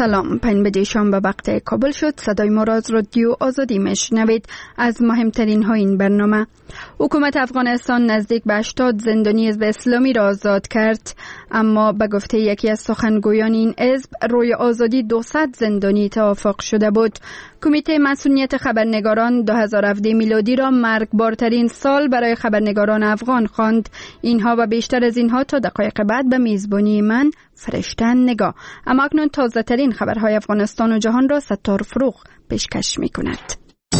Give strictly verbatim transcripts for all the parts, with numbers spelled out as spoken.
سلام، پنج بجه شنبه وقت کابل شد. صدای ما را از رادیو آزادی میشنوید. از مهمترین ها این برنامه: حکومت افغانستان نزدیک به هشتاد زندانی حزب اسلامی را آزاد کرد، اما به گفته یکی از سخنگویان این حزب روی آزادی دویست زندانی توافق شده بود. کمیته مسئولیت خبرنگاران دو هزار و هفده میلادی را مرگبارترین سال برای خبرنگاران افغان خواند. اینها و بیشتر از اینها تا دقایق بعد به میزبانی من فرشته نگاه. اما اکنون تازه ترین خبرهای افغانستان و جهان را ستار فروغ پیشکش می کند.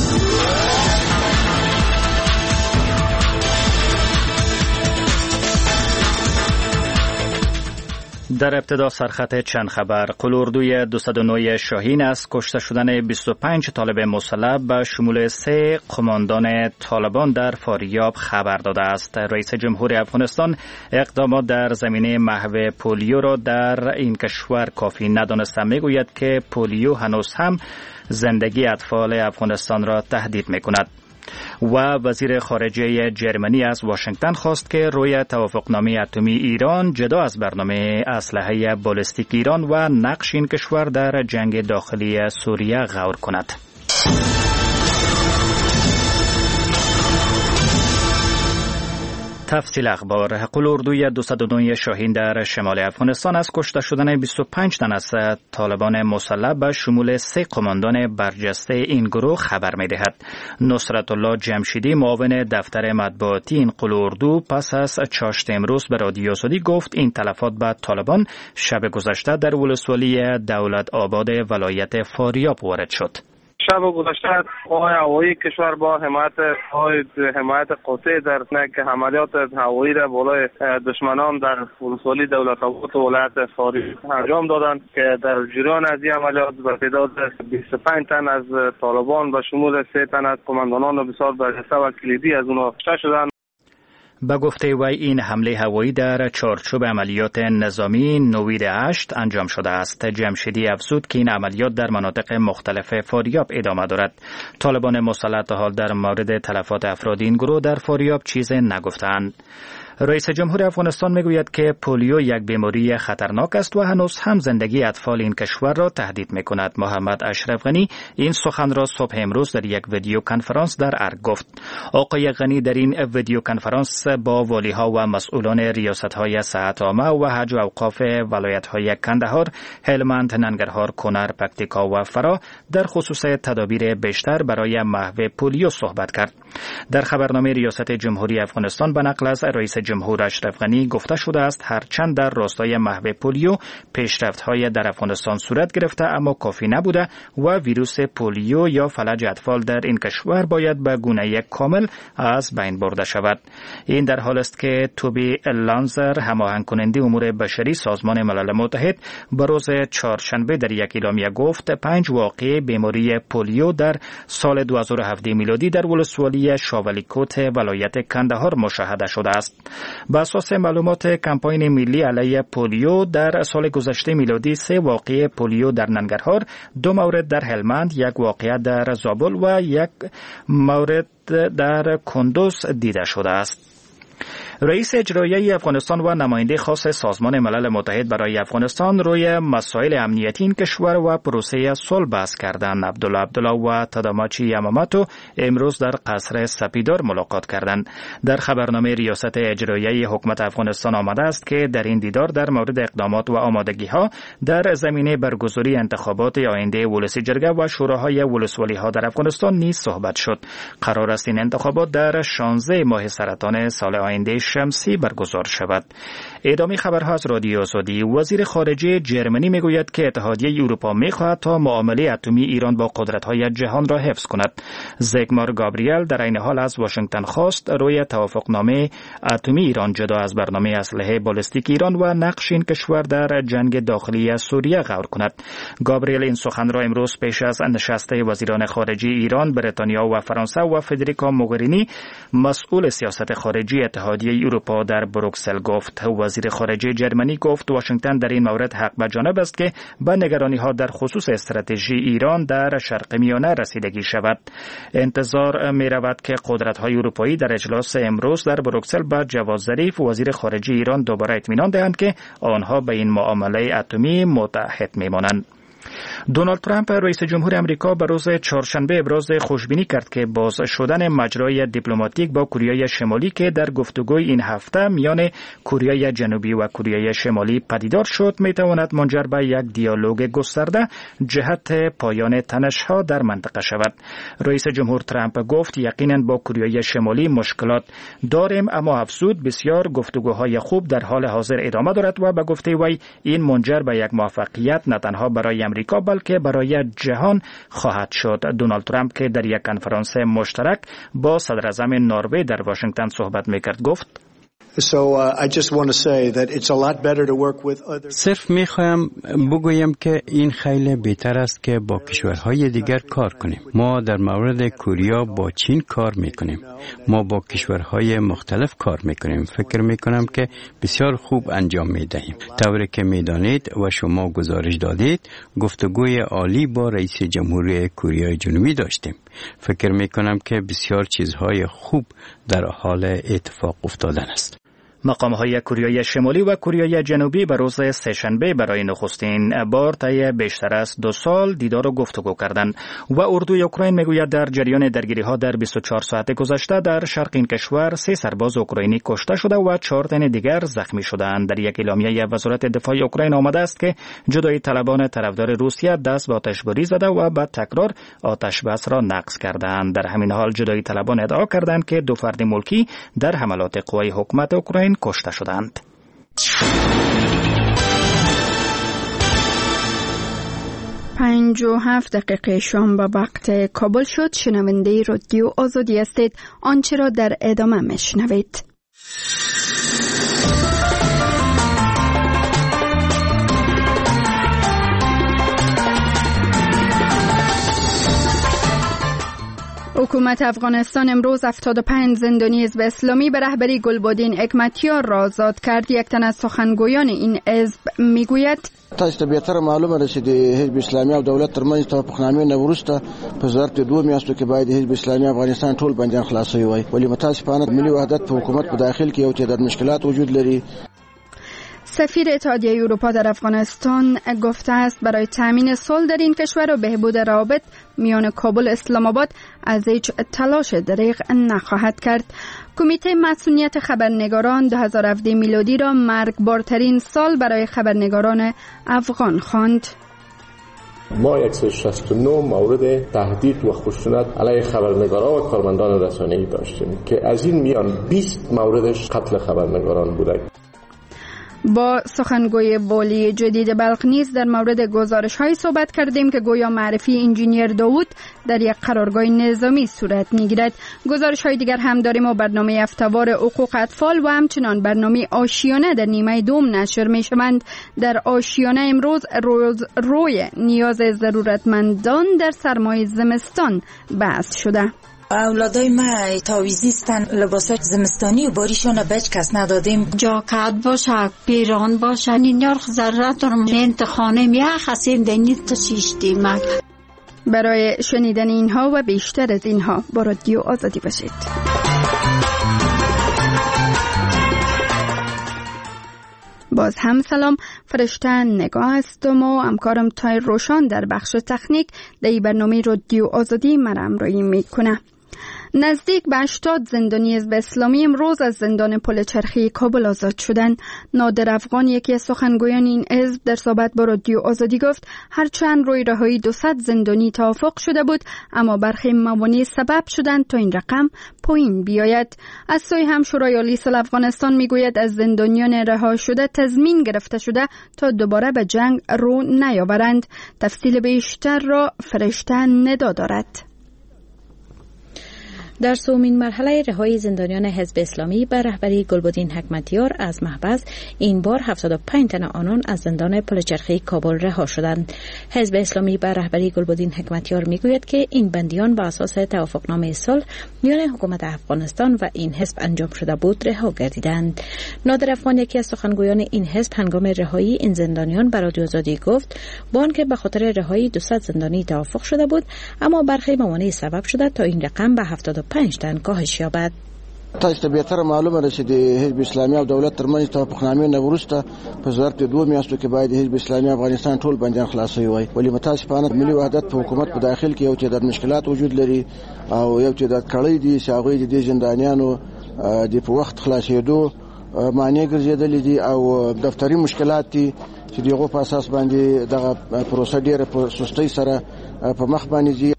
در ابتدا سرخط چند خبر. قلوردوی دویست و نه شاهین از کشته شدن بیست و پنج طالب مسلح به شمول سه قماندان طالبان در فاریاب خبر داده است. رئیس جمهور افغانستان اقدامات در زمینه محو پولیو را در این کشور کافی ندانسته. میگوید که پولیو هنوز هم زندگی اطفال افغانستان را تهدید میکند. و وزیر خارجه جرمنی از واشنگتن خواست که روی توافقنامه اتمی ایران جدا از برنامه اسلحه بالستیک ایران و نقش این کشور در جنگ داخلی سوریه غور کند. تفصیل اخبار. قلوردوی دویست و نه شاهین در شمال افغانستان از کشته شدن بیست و پنج تن از طالبان مسلح به شمول سه قماندان برجسته این گروه خبر می‌دهد. نصرت الله جمشیدی، معاون دفتر مطبوعاتی این قلوردو، پس از چاشت امروز به رادیو آزادی گفت این تلفات به طالبان شب گذشته در ولسوالی دولت آباد ولایت فاریاب وارد شد. شب گذشته پای هوایی کشور با حمایت حمایت قاطع در نک عملیات هوایی را بالای دشمنان در ولسوالی دولت آباد و ولایت فاریاب انجام دادند که در جریان از این عملیات به تعداد بیست و پنج تن از طالبان به شمول سه تن از قماندانان بسیار برجسته و کلیدی از اونها کشته شدند. به گفته وی این حمله هوایی در چارچوب عملیات نظامی نوید هشت انجام شده است. جمشیدی افزود که این عملیات در مناطق مختلف فاریاب ادامه دارد. طالبان مسلح تا حال در مورد تلفات افراد این گروه در فاریاب چیزی نگفتند. رئیس جمهور افغانستان میگوید که پولیو یک بیماری خطرناک است و هنوز هم زندگی اطفال این کشور را تهدید میکند. محمد اشرف غنی این سخن را صبح امروز در یک ویدیو کنفرانس در ارگ گفت. آقای غنی در این ویدیو کنفرانس با والیها و مسئولان ریاست‌های صحت عامه و حج و اوقاف ولایت‌های کندهار، هلمند، ننگرهار، کنر، پکتیکا و فرا در خصوص تدابیر بیشتر برای محو پولیو صحبت کرد. در خبرنامه ریاست جمهوری افغانستان به نقل از رئیس جمهور اشرف غنی گفته شده است هرچند در راستای محو پولیو پیشرفت‌های در افغانستان صورت گرفته اما کافی نبوده و ویروس پولیو یا فلج اطفال در این کشور باید به گونه کامل از بین برده شود. این در حال است که توبی لانزر، هماهنگ کننده امور بشری سازمان ملل متحد، به روز چهارشنبه در یک اعلامیه گفت پنج واقعه بیماری پولیو در سال دو هزار و هفده میلادی در ولسوالی شاولیکوت ولایت کندهار مشاهده شده است. بر اساس معلومات کمپاین ملی علیه پولیو در سال گذشته میلادی سه واقعه پولیو در ننگرهار، دو مورد در هلمند، یک واقعه در زابل و یک مورد در کندوز دیده شده است. رئیس اجرایی افغانستان و نماینده خاص سازمان ملل متحد برای افغانستان روی مسائل امنیتی این کشور و پروسه صلح بحث کردند. عبدالله عبدالله و تاداماچی یاماماتو امروز در قصر سپیدار ملاقات کردند. در خبرنامه ریاست اجرایی حکومت افغانستان آمده است که در این دیدار در مورد اقدامات و آمادگی‌ها در زمینه برگزاری انتخابات آینده ولسی جرگه و شوراهای ولسوالی‌ها در افغانستان نیز صحبت شد. قرار است این انتخابات در شانزده ماه سرطان سال آینده شمسی برگزار شود. ادامه خبرها از رادیو آزادی. وزیر خارجه جرمنی میگوید که اتحادیه اروپا میخواهد تا معامله اتمی ایران با قدرت‌های جهان را حفظ کند. زیگمار گابریل در این حال از واشنگتن خواست روی توافقنامه اتمی ایران جدا از برنامه اسلحه بالستیک ایران و نقش این کشور در جنگ داخلی سوریه غور کند. گابریل این سخن را امروز پیش از نشست وزیران خارجه ایران، بریتانیا و فرانسه و فدریکا موگرینی، مسئول سیاست خارجی اتحادیه اروپا، در بروکسل گفت. وزیر خارجه جرمنی گفت واشنگتن در این مورد حق به جانب است که به نگرانی‌ها در خصوص استراتژی ایران در شرق میانه رسیدگی شود. انتظار می‌رود که قدرت‌های اروپایی در اجلاس امروز در بروکسل با جواد ظریف وزیر خارجه ایران دوباره اطمینان دهند که آنها به این معامله اتمی متحد می‌مانند. دونالد ترامپ رئیس جمهور امریکا به روز چهارشنبه ابراز خوشبینی کرد که باز شدن مجرای دیپلماتیک با کره شمالی که در گفتگوی این هفته میان کره جنوبی و کره شمالی پدیدار شد میتواند منجر به یک دیالوگ گسترده جهت پایان تنش‌ها در منطقه شود. رئیس جمهور ترامپ گفت یقینا با کره شمالی مشکلات داریم، اما افزود بسیار گفتگوهای خوب در حال حاضر ادامه دارد و به گفته وی این منجر به یک موفقیت نه تنها برای امریکا بلکه برای جهان خواهد شد. دونالد ترامپ که در یک کنفرانس مشترک با صدر اعظم نروژ در واشنگتن صحبت میکرد گفت So uh, I just want to say that it's a lot better to work with other. صرف میخوایم بگویم که این خیلی بهتر است که با کشورهای دیگر کار کنیم. ما در مورد کره با چین کار میکنیم. ما با کشورهای مختلف کار میکنیم. فکر میکنم که بسیار خوب انجام میدهیم. طوری که میدانید و شما گزارش دادید، گفتگوی عالی با رئیس جمهور کره جنوبی داشتیم. فکر میکنم که بسیار چیزهای خوب در حال اتفاق افتادن است. مقام‌های کره شمالی و کره جنوبی به روز سه‌شنبه برای نخستین بار طی بیشتر از دو سال دیدار و گفتگو کردند و اردوی اوکراین میگوید در جریان درگیری‌ها در بیست و چهار ساعت گذشته در شرق این کشور سه سرباز اوکراینی کشته شده و چهار تن دیگر زخمی شدند. در یک اعلامیه وزارت دفاع اوکراین آمده است که جدایی طلبان طرفدار روسیه دست به آتشباری زده و به تکرار آتش بس را نقض کردند. در همین حال جدایی طلبان ادعا کردند که دو فرد ملکی در حملات قوای حکومت اوکراین کشته شدند. پنج و هفت دقیقه شام به وقت کابل شد. شنونده رادیو آزادی هستید. آنچه را در ادامه میشنوید. حکومت افغانستان امروز هفتاد و پنج زندانی حزب اسلامی به رهبری گلبدین حکمتیار را آزاد کرد. یک تن از سخنگویان این حزب میگوید تاسو ته بهتره معلومه ده چې د حزب اسلامي او دولت ترمنځ توافقنامې نه وروسته په ظرف د دوه میاشتو کې باید حزب اسلامي افغانستان ټول بندیان خلاصوي وای، ولی متاسفانه ملي وحدت په حکومت په داخل کې یو تعداد مشکلات وجود لري. سفیر اتحادیه اروپا در افغانستان گفته است برای تامین صلح در این کشور و بهبود روابط میان کابل و اسلام آباد از هیچ تلاش دریغ نخواهد کرد. کمیته مسئولیت خبرنگاران دو هزار و هفده میلادی را مرگبارترین سال برای خبرنگاران افغان خواند. ما صد و شصت و نه مورد تهدید و خشونت علیه خبرنگاران و کارمندان رسانه‌ای داشتیم که از این میان بیست موردش قتل خبرنگاران بوده. با سخنگوی والی جدید بلخ نیز در مورد گزارش های صحبت کردیم که گویا معرفی انجینیر داوود در یک قرارگاه نظامی صورت میگیرد. گزارش های دیگر هم داریم و برنامه هفته‌وار حقوق اطفال و همچنان برنامه آشیانه در نیمه دوم نشر می شوند. در آشیانه امروز روز روی نیاز ضرورتمندان در سرمای زمستان بحث شده. اولادای ما تاویزیستن، لباسای زمستانی و باریشان بچ کس ندادیم. جاکت باشه، پیران باشه، اینیار ضرورت رو انتخانه میه خسین دنی تشیشتی مک. برای شنیدن اینها و بیشتر از اینها با رادیو آزادی باشید. باز هم سلام، فرشته نگاه هستم و همکارم تایر روشان در بخش تکنیک در این برنامه رادیو آزادی مرا همراهی میکنه. نزدیک به هشتاد زندانی حزب اسلامی امروز از زندان پل چرخی کابل آزاد شدند. نادر افغان یکی از سخنگویان این حزب در صحبت با رادیو آزادی گفت هرچند روی رهایی دویست زندانی توافق شده بود، اما برخی موانع سبب شدند تا این رقم پایین بیاید. از سوی هم شورای عالی صلح افغانستان میگوید از زندانیان رها شده تضمین گرفته شده تا دوباره به جنگ رو نیاورند. تفصیل بیشتر را فرشته ندا دارد. در سومین مرحله رهایی زندانیان حزب اسلامی به رهبری گلبدین حکمتیار از محبس این بار هفتاد و پنج تن آنان از زندان پل چرخی کابل رها شدند. حزب اسلامی به رهبری گلبدین حکمتیار میگوید که این بندیان بر اساس توافقنامه صلح میان حکومت افغانستان و این حزب انجام شده بود رها گردیدند. نادر افغان یکی از سخنگویان این حزب هنگام رهایی این زندانیان به رادیو آزادی گفت با آنکه به خاطر رهایی دویست زندانی توافق شده بود، اما برخی موانع سبب شده تا این رقم به هفتاد و پنج تن کاهش یابد. تاسو ته بهتر معلومه ده چې د حزب اسلامي او دولت ترمنځ توافقنامې نه وروسته په ظرف د دوه میاشتو کې باید حزب اسلامي افغانستان ټول بندیان خلاصوي وي، ولې متاسفانه ملي وحدت په حکومت په داخل کې یو تعداد مشکلات وجود لري او یو تعداد کړۍ دي چې هغوی د زندانیانو د په وخت خلاصېدو معنی ګرځېدلې دي او دفتري مشکلات دي چې دغه په اساس باندې دغه پروسه ډیره په سستۍ سره په مخ باندې ځي.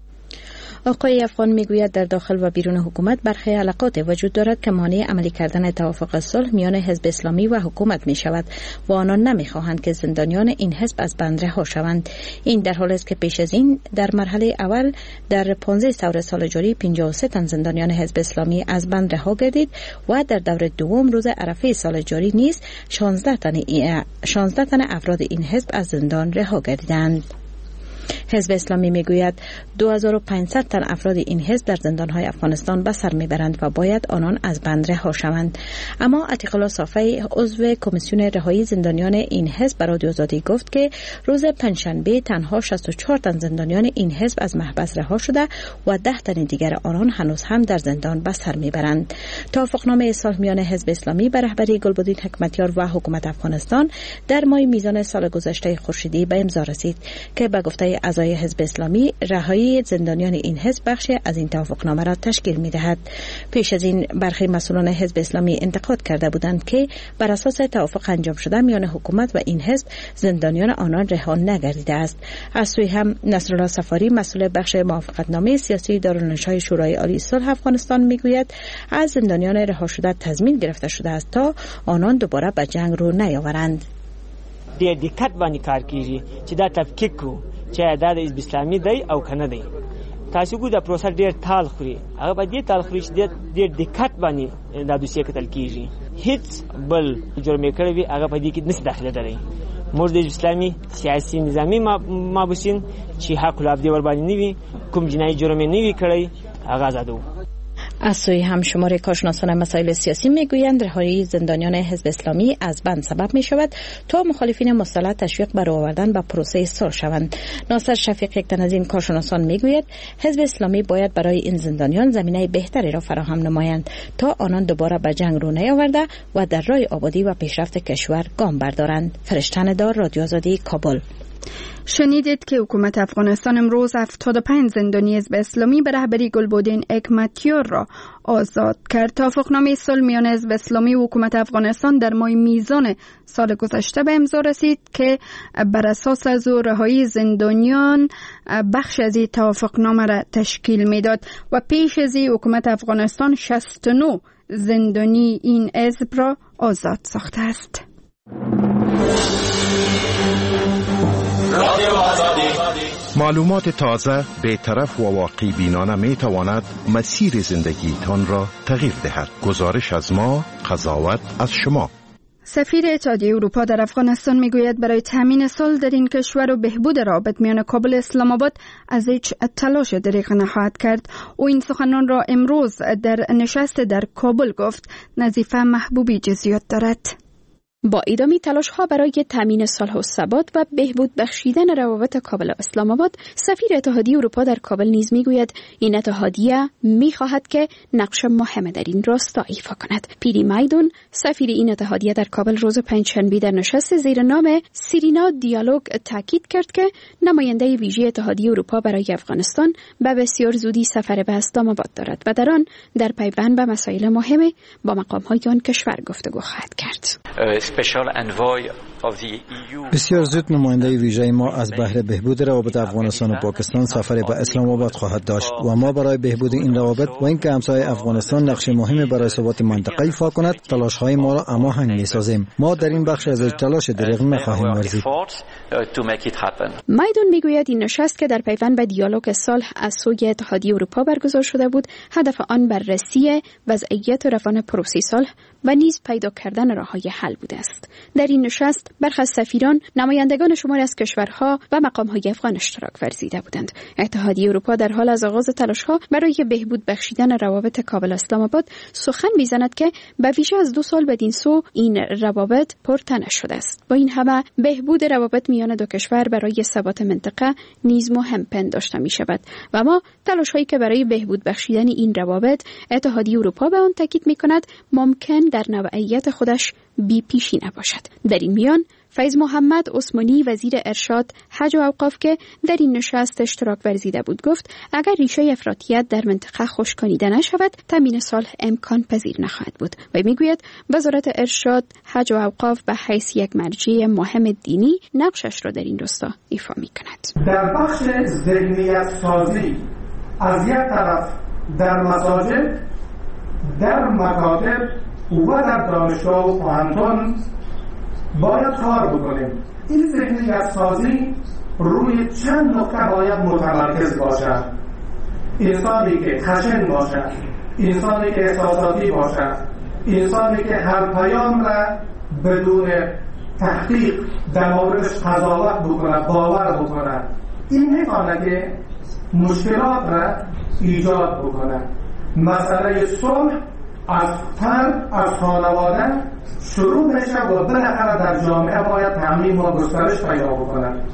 آقای افغان میگوید در داخل و بیرون حکومت برخی علاقات وجود دارد که مانع عملی کردن توافق صلح میان حزب اسلامی و حکومت می شود و آنان نمیخواهند که زندانیان این حزب از بند رها شوند. این در حالی است که پیش از این در مرحله اول در پانزده سور سال جاری پنجاه و سه تن زندانیان حزب اسلامی از بند رها گردید و در دور دوم روز عرفه سال جاری نیز شانزده تن شانزده تن افراد این حزب از زندان رها گردیدند. حزب اسلامی میگوید دو هزار و پانصد تن افراد این حزب در زندانهای افغانستان به سر میبرند و باید آنان از بند رها شوند. اما عتیق الله صافی عضو کمیسیون رهایی زندانیان این حزب به رادیو آزادی گفت که روز پنجشنبه تنها شصت و چهار تن زندانیان این حزب از محبس رها شده و ده تن دیگر آنان هنوز هم در زندان به سر میبرند. توافقنامه صلح میان حزب اسلامی به رهبری گلبدین حکمتیار و حکومت افغانستان در ماه میزان سال گذشته خورشیدی به امضا رسید که به گفته اعضای حزب اسلامی رهایی زندانیان این حزب بخشی از این توافقنامه را تشکیل می‌دهد. پیش از این برخی مسئولان حزب اسلامی انتقاد کرده بودند که بر اساس توافق انجام شده میان حکومت و این حزب زندانیان آنان رها نگردیده است. از سوی هم نصرالله صفاری مسئول بخش موافقتنامه سیاسی دارالنشای شورای عالی صلح افغانستان میگوید از زندانیان رها شده تضمین گرفته شده است تا آنان دوباره به جنگ رو نیاورند. د دقت باندې کار کیږي چې دا تفکیک کو چې دا د حزب اسلامي دی او کنه دی. تاسو ګو دا پروسه ډیر تال خوري، هغه به دې تال خوري چې ډیر دقت باندې دا دوسیه کتل کیږي. هیڅ بل جرم کړی وي هغه په دې کې نس داخله دري. موږ د اسلامي سیاسي نظامی مابوسین چې حق العبد ور باندې نیوي کوم جنایي جرم نه وی کړی هغه آزادو. از سوی هم شمار کارشناسان مسائل سیاسی میگویند رهایی زندانیان حزب اسلامی از بند سبب می شود تا مخالفین مسلح تشویق بر آوردن به پروسه صلح شوند. ناصر شفیق یک تن از این کارشناسان میگوید حزب اسلامی باید برای این زندانیان زمینه بهتری را فراهم نمایند تا آنان دوباره به جنگ رو نیاورده و در راه آبادی و پیشرفت کشور گام بردارند. فرشتن دار، رادیو آزادی، کابل. شنیدید که حکومت افغانستان امروز هفتاد و پنج زندانی حزب اسلامی به رهبری گلبدین حکمتیار را آزاد کرد. توافقنامه صلح میان حزب اسلامی و حکومت افغانستان در ماه میزان سال گذشته به امضا رسید که بر اساس از رهایی زندانیان بخش از این توافقنامه را تشکیل میداد و پیش از این حکومت افغانستان شصت و نه زندانی این حزب را آزاد ساخته است. معلومات تازه، بی‌طرف و واقعی بینانه می تواند مسیر زندگیتان را تغییر دهد. گزارش از ما، قضاوت از شما. سفیر اتحادیه اروپا در افغانستان میگوید برای تامین صلح در این کشور و بهبود رابط میان کابل و اسلام آباد از هیچ تلاش دریغ نخواهد کرد. او این سخنان را امروز در نشست در کابل گفت. نظیفه محبوبی جزئیات دارد. با ادامه تلاش ها برای تامین صلح و ثبات و بهبود بخشیدن روابط کابل و اسلام آباد، سفیر اتحادیه اروپا در کابل نیز میگوید این اتحادیه میخواهد که نقش مهم در این راستا ایفا کند. پیری مایدون، سفیر این اتحادیه در کابل روز پنجشنبه در نشست زیر نام سیرینا دیالوگ تاکید کرد که نماینده ویژه اتحادیه اروپا برای افغانستان به بسیار زودی سفر به اسلام آباد دارد و در آن در پیوند به مسائل مهم با مقام‌های آن کشور گفتگو خواهد کرد. بسیار زود نماینده ویژه ما از بهره بهبود روابط افغانستان و پاکستان سفر به اسلام آباد خواهد داشت و ما برای بهبود این روابط و اینکه همسایه افغانستان نقش مهمی برای ثبات منطقه ایفا کند تلاش‌های ما را هماهنگ می‌سازیم. ما در این بخش از تلاش دریغ نخواهیم ورزید. مایدون میگوید این نشست که در پیوند به دیالوگ صلح از سوی اتحادیه اروپا برگزار شده بود، هدف آن بررسی وضعیت روان پروسه صلح و نیز پیدا کردن راه‌های حل بوده است. در این نشست برخی از سفیران، نمایندگان شماری از کشورها و مقام‌های افغان اشتراک ورزیده بودند. اتحادیه اروپا در حال از آغاز تلاش‌ها برای بهبود بخشیدن روابط کابل اسلام آباد سخن می‌زند که به ویژه از دو سال بدین سو این روابط پرتنش شده است. با این همه بهبود روابط میان دو کشور برای ثبات منطقه نیز مهم پنداشته می‌شود و ما تلاش‌هایی که برای بهبود بخشیدن این روابط اتحادیه اروپا به آن تاکید می‌کند ممکن در نوعیت خودش بی پیشی نباشد. در این میان فیض محمد عثمانی وزیر ارشاد، حج و اوقاف که در این نشست اشتراک ورزیده بود گفت اگر ریشه افراطیت در منطقه خشکانیده نشود تامین صلح امکان پذیر نخواهد بود و میگوید وزارت ارشاد، حج و اوقاف به حیث یک مرجع مهم دینی نقشش را در این راستا ایفا میکند. در بخش ذهنیت سازی از یک طرف در مساجد، در مکاتب و در دانشگاه و پوهنتون باید کار بکنیم. این ذهنیت سازی روی چند نکته باید متمرکز باشد. انسانی که خشن باشد، انسانی که احساساتی باشد، انسانی که هر پیام را بدون تحقیق در موردش قضاوت بکند، باور بکند، این میتواند که مشکلات را ایجاد بکند. مسئله صلح از فرد، از خانواده شروع بشه و بالاخره در جامعه باید تعمیم و گسترش پیدا بکنه.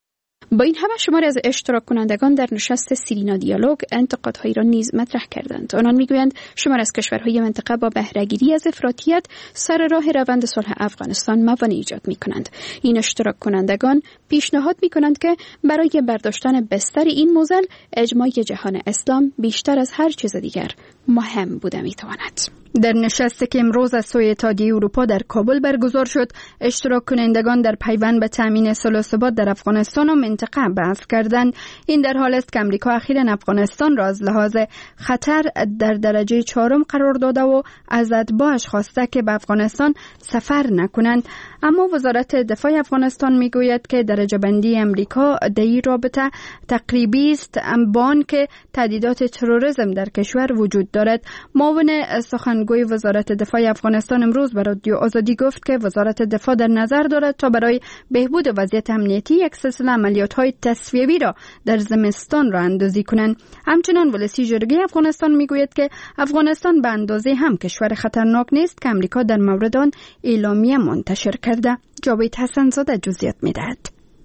با این همه شماری از اشتراک کنندگان در نشست سیرینا دیالوگ انتقادهایی را نیز مطرح کردند. آنان میگویند شماری از کشورهای منطقه با بهره‌گیری از افراطیت سر راه روند صلح افغانستان موانع ایجاد میکنند. این اشتراک کنندگان پیشنهاد میکنند که برای برداشتن بستر این موزل اجماع جهان اسلام بیشتر از هر چیز دیگر مهم بوده میتواند. در نشستی که امروز از سوی اتحادیه اروپا در کابل برگزار شد، اشتراک کنندگان در پیوند به تامین صلح و ثبات در افغانستان و منطقه بحث کردند. این در حالی است که امریکا اخیراً افغانستان را از لحاظ خطر در درجه چهارم قرار داده و از اتباعش خواسته که به افغانستان سفر نکنند. اما وزارت دفاع افغانستان میگوید که درجه بندی امریکا در این رابطه تقریبی است، با آنکه تهدیدات تروریسم در کشور وجود دارد. معاون سخنگوی وزارت دفاع افغانستان امروز به رادیو آزادی گفت که وزارت دفاع در نظر دارد تا برای بهبود وضعیت امنیتی یک سلسله عملیات‌های تصفیه‌ای را در زمستان را اندازی کنند. همچنان ولسی جرگه افغانستان میگوید که افغانستان به اندازه هم کشور خطرناک نیست که امریکا در مورد آن اعلامیه منتشر کرده. جاوید حسن زاده جزئیات می‌دهد.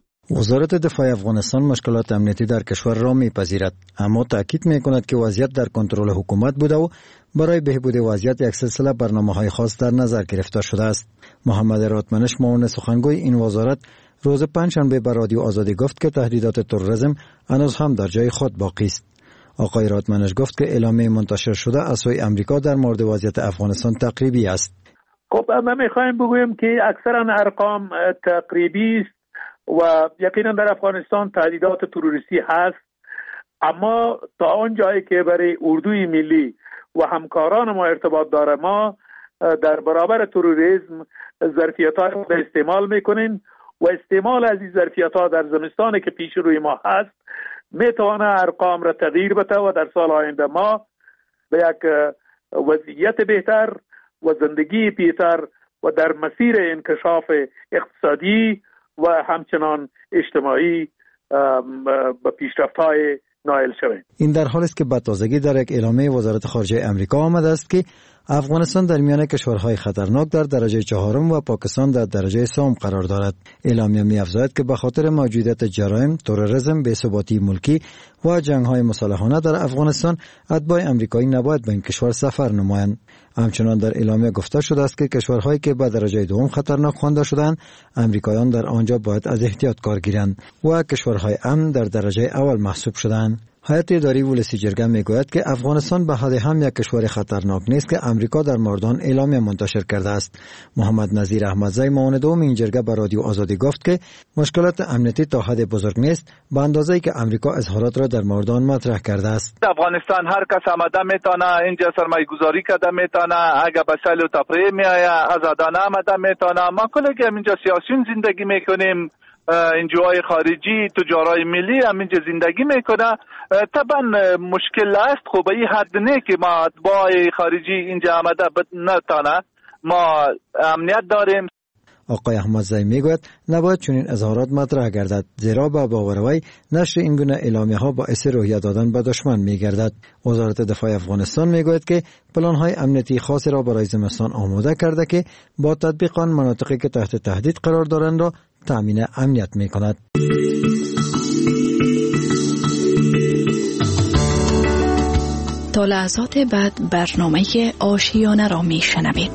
وزارت دفاع افغانستان مشکلات امنیتی در کشور را میپذیرد، اما تاکید میکند که وضعیت در کنترل حکومت بوده و برای بهبود وضعیت یک سلسله برنامه‌های خاص در نظر گرفته شده است. محمد راتمنش معاون سخنگوی این وزارت روز پنجشنبه به رادیو آزادی گفت که تهدیدات تروریسم هنوز هم در جای خود باقی است. آقای راتمنش گفت که اعلامیه منتشر شده از سوی امریکا در مورد وضعیت افغانستان تقریبی است. خب ما میخوایم بگوییم که اکثرا ارقام تقریبی است و یقینا در افغانستان تهدیدات تروریستی هست، اما تا آن جایی که برای اردوی ملی و همکاران ما ارتباط داره ما در برابر تروریسم ظرفیت‌های خود استعمال میکنیم و استعمال از این ظرفیت‌ها در زمستانی که پیش روی ما هست میتونه ارقام را تغییر بده و در سال آینده ما به یک وضعیت بهتر و زندگی بهتر و در مسیر انکشاف اقتصادی و همچنان اجتماعی به پیشرفت‌های نائل شویم. این در حالی است که به تازگی در یک اعلامیه وزارت خارجه امریکا آمده است که افغانستان در میان کشورهای خطرناک در درجه چهارم و پاکستان در درجه سوم قرار دارد. اعلامیه می‌افزاید که به خاطر موجودیت جرایم، تروریسم، بی‌ثباتی ملکی و جنگ‌های مسلحانه در افغانستان اتباع امریکایی نباید به این کشور سفر نمایند. همچنان در اعلامیه گفته شده است که کشورهایی که به درجه دوم خطرناک خوانده شدند، امریکاییان در آنجا باید از احتیاط کار گیرند و کشورهای امن در درجه اول محسوب شدند. هیئت اداری ولسی جرگه میگوید که افغانستان به حد هم یک کشور خطرناک نیست که امریکا در مورد آن اعلامیه منتشر کرده است. محمد نظیر احمدزی معاون دوم این جرگه به رادیو آزادی گفت که مشکلات امنیتی تا حد بزرگ نیست به اندازه‌ای که امریکا اظهارات را در مورد آن مطرح کرده است. افغانستان هر کس آمده میتونه اینجا سرمایه گذاری کرده میتونه، اگه به سیل و تفریح میآید آزادانه آمده میتونه. ما کلی اینجا سیاسیون زندگی میکنیم، انجوهای خارجی، تجارای ملی هم اینجا زندگی میکنه. طبعا مشکل است، خب این حد نه که ما اتباع خارجی اینجا آمده نتانه. ما امنیت داریم. آقای احمدزی میگوید نباید چنین اظهارات مطرح گردد، زیرا به باور وی نشر این گونه اعلامیه ها باعث روحیه دادن به دشمن میگردد. وزارت دفاع افغانستان میگوید که پلان های امنیتی خاصی را برای زمستان آماده کرده که با تطبیق آن مناطقی که تحت تهدید قرار دارند را تامین امنیت میکند. تا لحظات بعد برنامه آشیانه را میشنوید.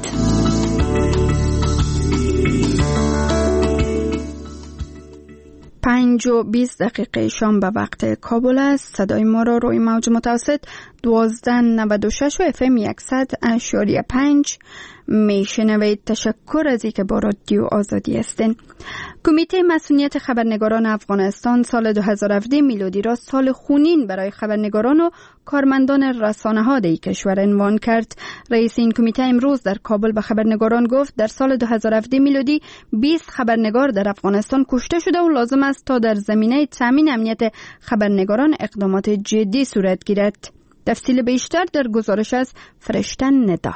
پنج و بیست دقیقه شام به وقت کابل است. صدای ما را روی موج متوسط دوازده نود و شش و اف ام صد اشاری پنج میشنوید. تشکر از اینکه با رادیو آزادی هستین. کمیته مسئولیت خبرنگاران افغانستان سال دو هزار و هفده میلادی را سال خونین برای خبرنگاران و کارمندان رسانه‌ها در کشور عنوان کرد. رئیس این کمیته امروز در کابل به خبرنگاران گفت در سال دو هزار و هفده میلادی بیست خبرنگار در افغانستان کشته شده و لازم است تا در زمینه تامین امنیت خبرنگاران اقدامات جدی صورت گیرد. تفصیل بیشتر در گزارش از فرشته ندا.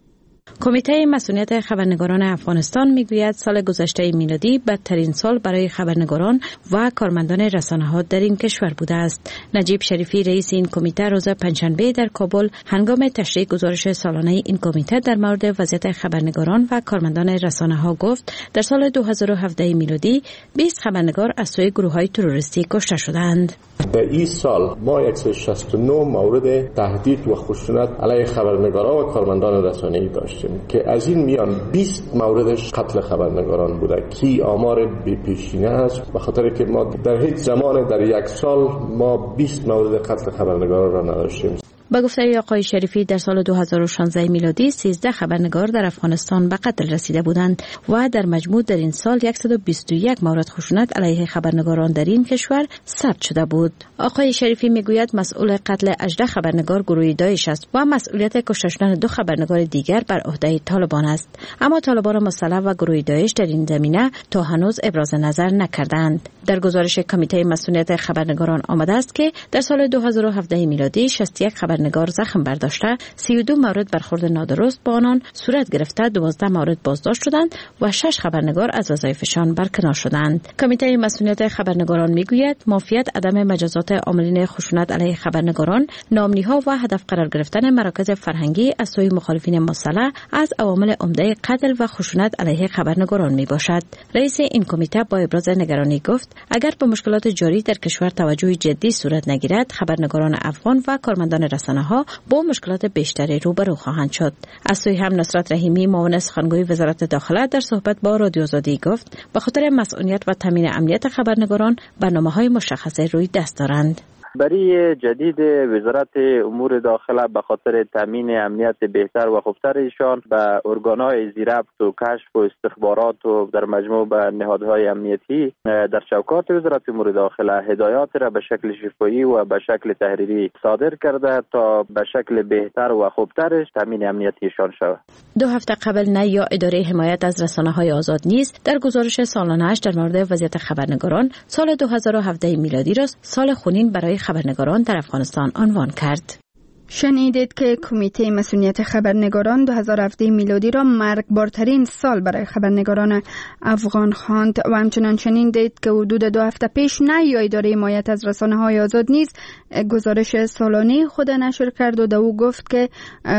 کمیته مسئولیت خبرنگاران افغانستان میگوید سال گذشته میلادی بدترین سال برای خبرنگاران و کارمندان رسانه‌ها در این کشور بوده است. نجیب شریفی رئیس این کمیته روز پنجشنبه در کابل هنگام تشریح گزارش سالانه این کمیته در مورد وضعیت خبرنگاران و کارمندان رسانه‌ها گفت در سال دو هزار و هفده میلادی بیست خبرنگار از سوی گروه‌های تروریستی کشته شدند. در این سال ما صد و شصت و نه مورد تهدید و خشونت علیه خبرنگاران و کارمندان رسانه‌ای داشتیم که از این میان بیست موردش قتل خبرنگاران بوده که آمار بی پیشینه است، به خاطر که ما در هیچ زمان در یک سال ما بیست مورد قتل خبرنگاران را نداشتیم. با گفته آقای شریفی در سال دو هزار و شانزده میلادی سیزده خبرنگار در افغانستان به قتل رسیده بودند و در مجموع در این سال صد و بیست و یک مورد خشونت علیه خبرنگاران در این کشور ثبت شده بود. آقای شریفی میگوید مسئول قتل هجده خبرنگار گروه داعش است و مسئولیت کشته شدن دو خبرنگار دیگر بر عهده طالبان است، اما طالبان مسلح و گروه داعش در این زمینه تا هنوز ابراز نظر نکردند. در گزارش کمیته مسئولیت خبرنگاران آمده است که در سال دو هزار و هفده میلادی شصت و یک خبرنگار زخم برداشته، سی و دو مورد برخورد نادرست با آنان صورت گرفته، دوازده مورد بازداشت شدند و شش خبرنگار از وظایفشان برکنار شدند. کمیته مسئولیت خبرنگاران میگوید مافیت، عدم مجازات عاملین خشونت علیه خبرنگاران، ناامنی‌ها و هدف قرار گرفتن مراکز فرهنگی از سوی مخالفین مسلح از عوامل عمده قتل و خشونت علیه خبرنگاران میباشد. رئیس این کمیته با ابراز نگرانی گفت اگر به مشکلات جاری در کشور توجه جدی صورت نگیرد افغان افغان و کارمندان رسانه‌ها با مشکلات بیشتری روبرو خواهند شد. از سوی هم نصرت رحیمی معاون سخنگوی وزارت داخله در صحبت با رادیو آزادی گفت به خاطر مسئولیت و تامین امنیت خبرنگاران برنامه‌های مشخصه روی دست دارند. برای جدید وزارت امور داخله به خاطر تامین امنیت بهتر و خوبتر ایشان به ارگان‌های زیربط و کشف و استخبارات و در مجموع به نهادهای امنیتی در چوکات وزارت امور داخله هدایات را به شکل شفاهی و به شکل تحریری صادر کرده تا به شکل بهتر و خوبترش تامین امنیتیشان شود. دو هفته قبل نه یا اداره حمایت از رسانه‌های آزاد نیز در گزارش سالانه‌اش در مورد وضعیت خبرنگاران سال دو هزار و هفده میلادی را سال خونین برای خبرنگاران در افغانستان عنوان کرد. شنیدید که کمیته مسئولیت خبرنگاران دو هزار و هفده میلادی را مرگبارترین سال برای خبرنگاران افغان خواند و همچنان شنیدید که حدود دو هفته پیش نه یا اداره حمایت از رسانه‌های آزاد نیز گزارش سالانه خود نشر کرد و او گفت که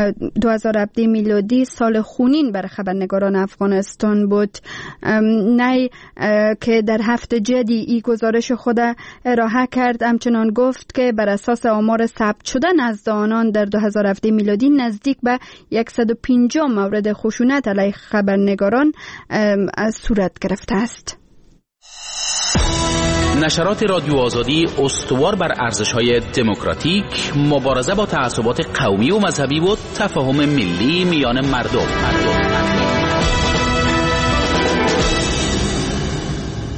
دو هزار و هفده میلادی سال خونین برای خبرنگاران افغانستان بود. نه که در هفته جدی این گزارش خود ارائه کرد، همچنان گفت که بر اساس آمار ثبت شده نزد آنان در دو هزار و هفده میلادی نزدیک به صد و پنجاه مورد خشونت علیه خبرنگاران از صورت گرفته است. نشرات رادیو آزادی استوار بر ارزش‌های دموکراتیک، مبارزه با تعصبات قومی و مذهبی و تفاهم ملی میان مردم. مردم.